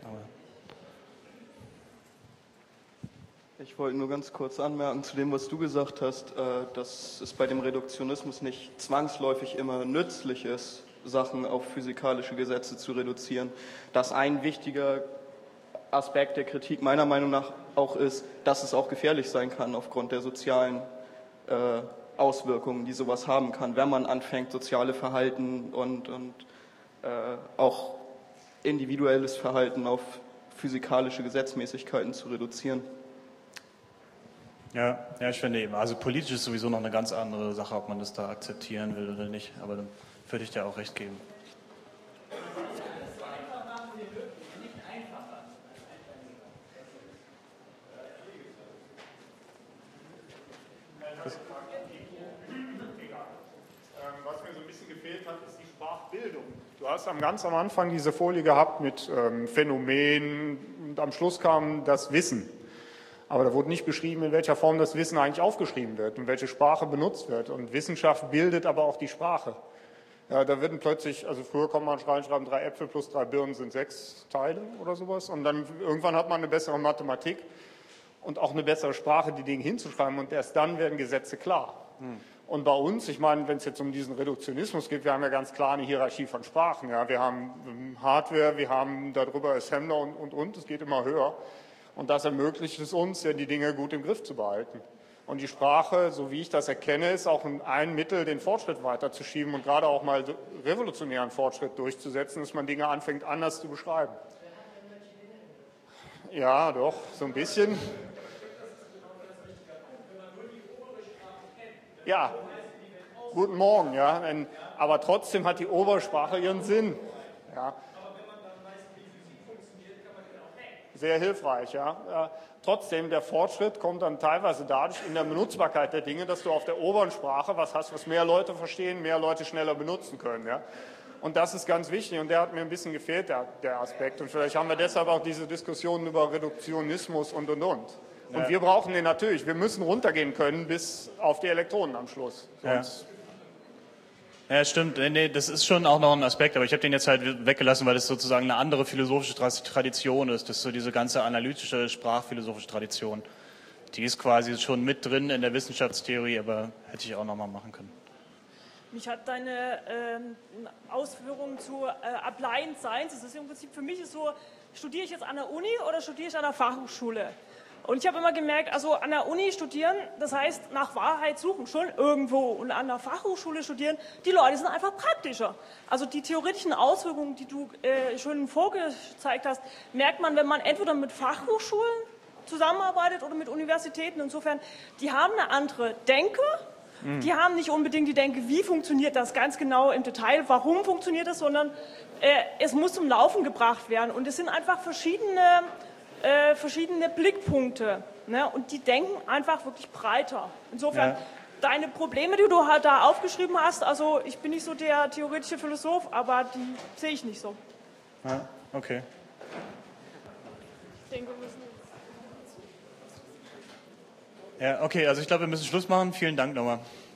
Ich wollte nur ganz kurz anmerken zu dem, was du gesagt hast, dass es bei dem Reduktionismus nicht zwangsläufig immer nützlich ist, Sachen auf physikalische Gesetze zu reduzieren. Dass ein wichtiger Aspekt der Kritik meiner Meinung nach auch ist, dass es auch gefährlich sein kann aufgrund der sozialen Auswirkungen, die sowas haben kann, wenn man anfängt, soziale Verhalten und auch individuelles Verhalten auf physikalische Gesetzmäßigkeiten zu reduzieren. Ja, ich finde eben, also politisch ist sowieso noch eine ganz andere Sache, ob man das da akzeptieren will oder nicht, aber dann würde ich dir auch recht geben. Was mir so ein bisschen gefehlt hat, ist die Sprachbildung. Du hast ganz am Anfang diese Folie gehabt mit Phänomenen und am Schluss kam das Wissen. Aber da wurde nicht beschrieben, in welcher Form das Wissen eigentlich aufgeschrieben wird und welche Sprache benutzt wird. Und Wissenschaft bildet aber auch die Sprache. Ja, da werden plötzlich, also früher konnte man reinschreiben, 3 Äpfel plus 3 Birnen sind 6 Teile oder sowas. Und dann irgendwann hat man eine bessere Mathematik und auch eine bessere Sprache, die Dinge hinzuschreiben. Und erst dann werden Gesetze klar. Und bei uns, ich meine, wenn es jetzt um diesen Reduktionismus geht, wir haben ja ganz klar eine Hierarchie von Sprachen. Ja. Wir haben Hardware, wir haben darüber Assembler und, es geht immer höher. Und das ermöglicht es uns, ja, die Dinge gut im Griff zu behalten. Und die Sprache, so wie ich das erkenne, ist auch ein Mittel, den Fortschritt weiterzuschieben und gerade auch mal revolutionären Fortschritt durchzusetzen, dass man Dinge anfängt, anders zu beschreiben. Ja, doch, so ein bisschen. Ja, guten Morgen, ja. Aber trotzdem hat die Obersprache ihren Sinn. Ja. Sehr hilfreich, ja. Trotzdem, der Fortschritt kommt dann teilweise dadurch in der Benutzbarkeit der Dinge, dass du auf der oberen Sprache was hast, was mehr Leute verstehen, mehr Leute schneller benutzen können, ja. Und das ist ganz wichtig und der hat mir ein bisschen gefehlt, der Aspekt. Und vielleicht haben wir deshalb auch diese Diskussionen über Reduktionismus und. Und wir brauchen den natürlich. Wir müssen runtergehen können bis auf die Elektronen am Schluss. Sonst Ja, stimmt. Nee, das ist schon auch noch ein Aspekt, aber ich habe den jetzt halt weggelassen, weil das sozusagen eine andere philosophische Tradition ist. Das ist so diese ganze analytische, sprachphilosophische Tradition. Die ist quasi schon mit drin in der Wissenschaftstheorie, aber hätte ich auch noch mal machen können. Mich hat deine Ausführungen zu Applied Science, das ist im Prinzip für mich ist so, studiere ich jetzt an der Uni oder studiere ich an der Fachhochschule? Und ich habe immer gemerkt, also an der Uni studieren, das heißt nach Wahrheit suchen, schon irgendwo. Und an der Fachhochschule studieren, die Leute sind einfach praktischer. Also die theoretischen Auswirkungen, die du schon vorgezeigt hast, merkt man, wenn man entweder mit Fachhochschulen zusammenarbeitet oder mit Universitäten. Insofern, die haben eine andere Denke. Die haben nicht unbedingt die Denke, wie funktioniert das ganz genau im Detail, warum funktioniert das, sondern es muss zum Laufen gebracht werden. Und es sind einfach verschiedene Blickpunkte, ne? Und die denken einfach wirklich breiter. Insofern, deine Probleme, die du halt da aufgeschrieben hast, also ich bin nicht so der theoretische Philosoph, aber die sehe ich nicht so. Ja, okay. Ich denke, wir müssen Ja, okay, also ich glaube, wir müssen Schluss machen. Vielen Dank nochmal.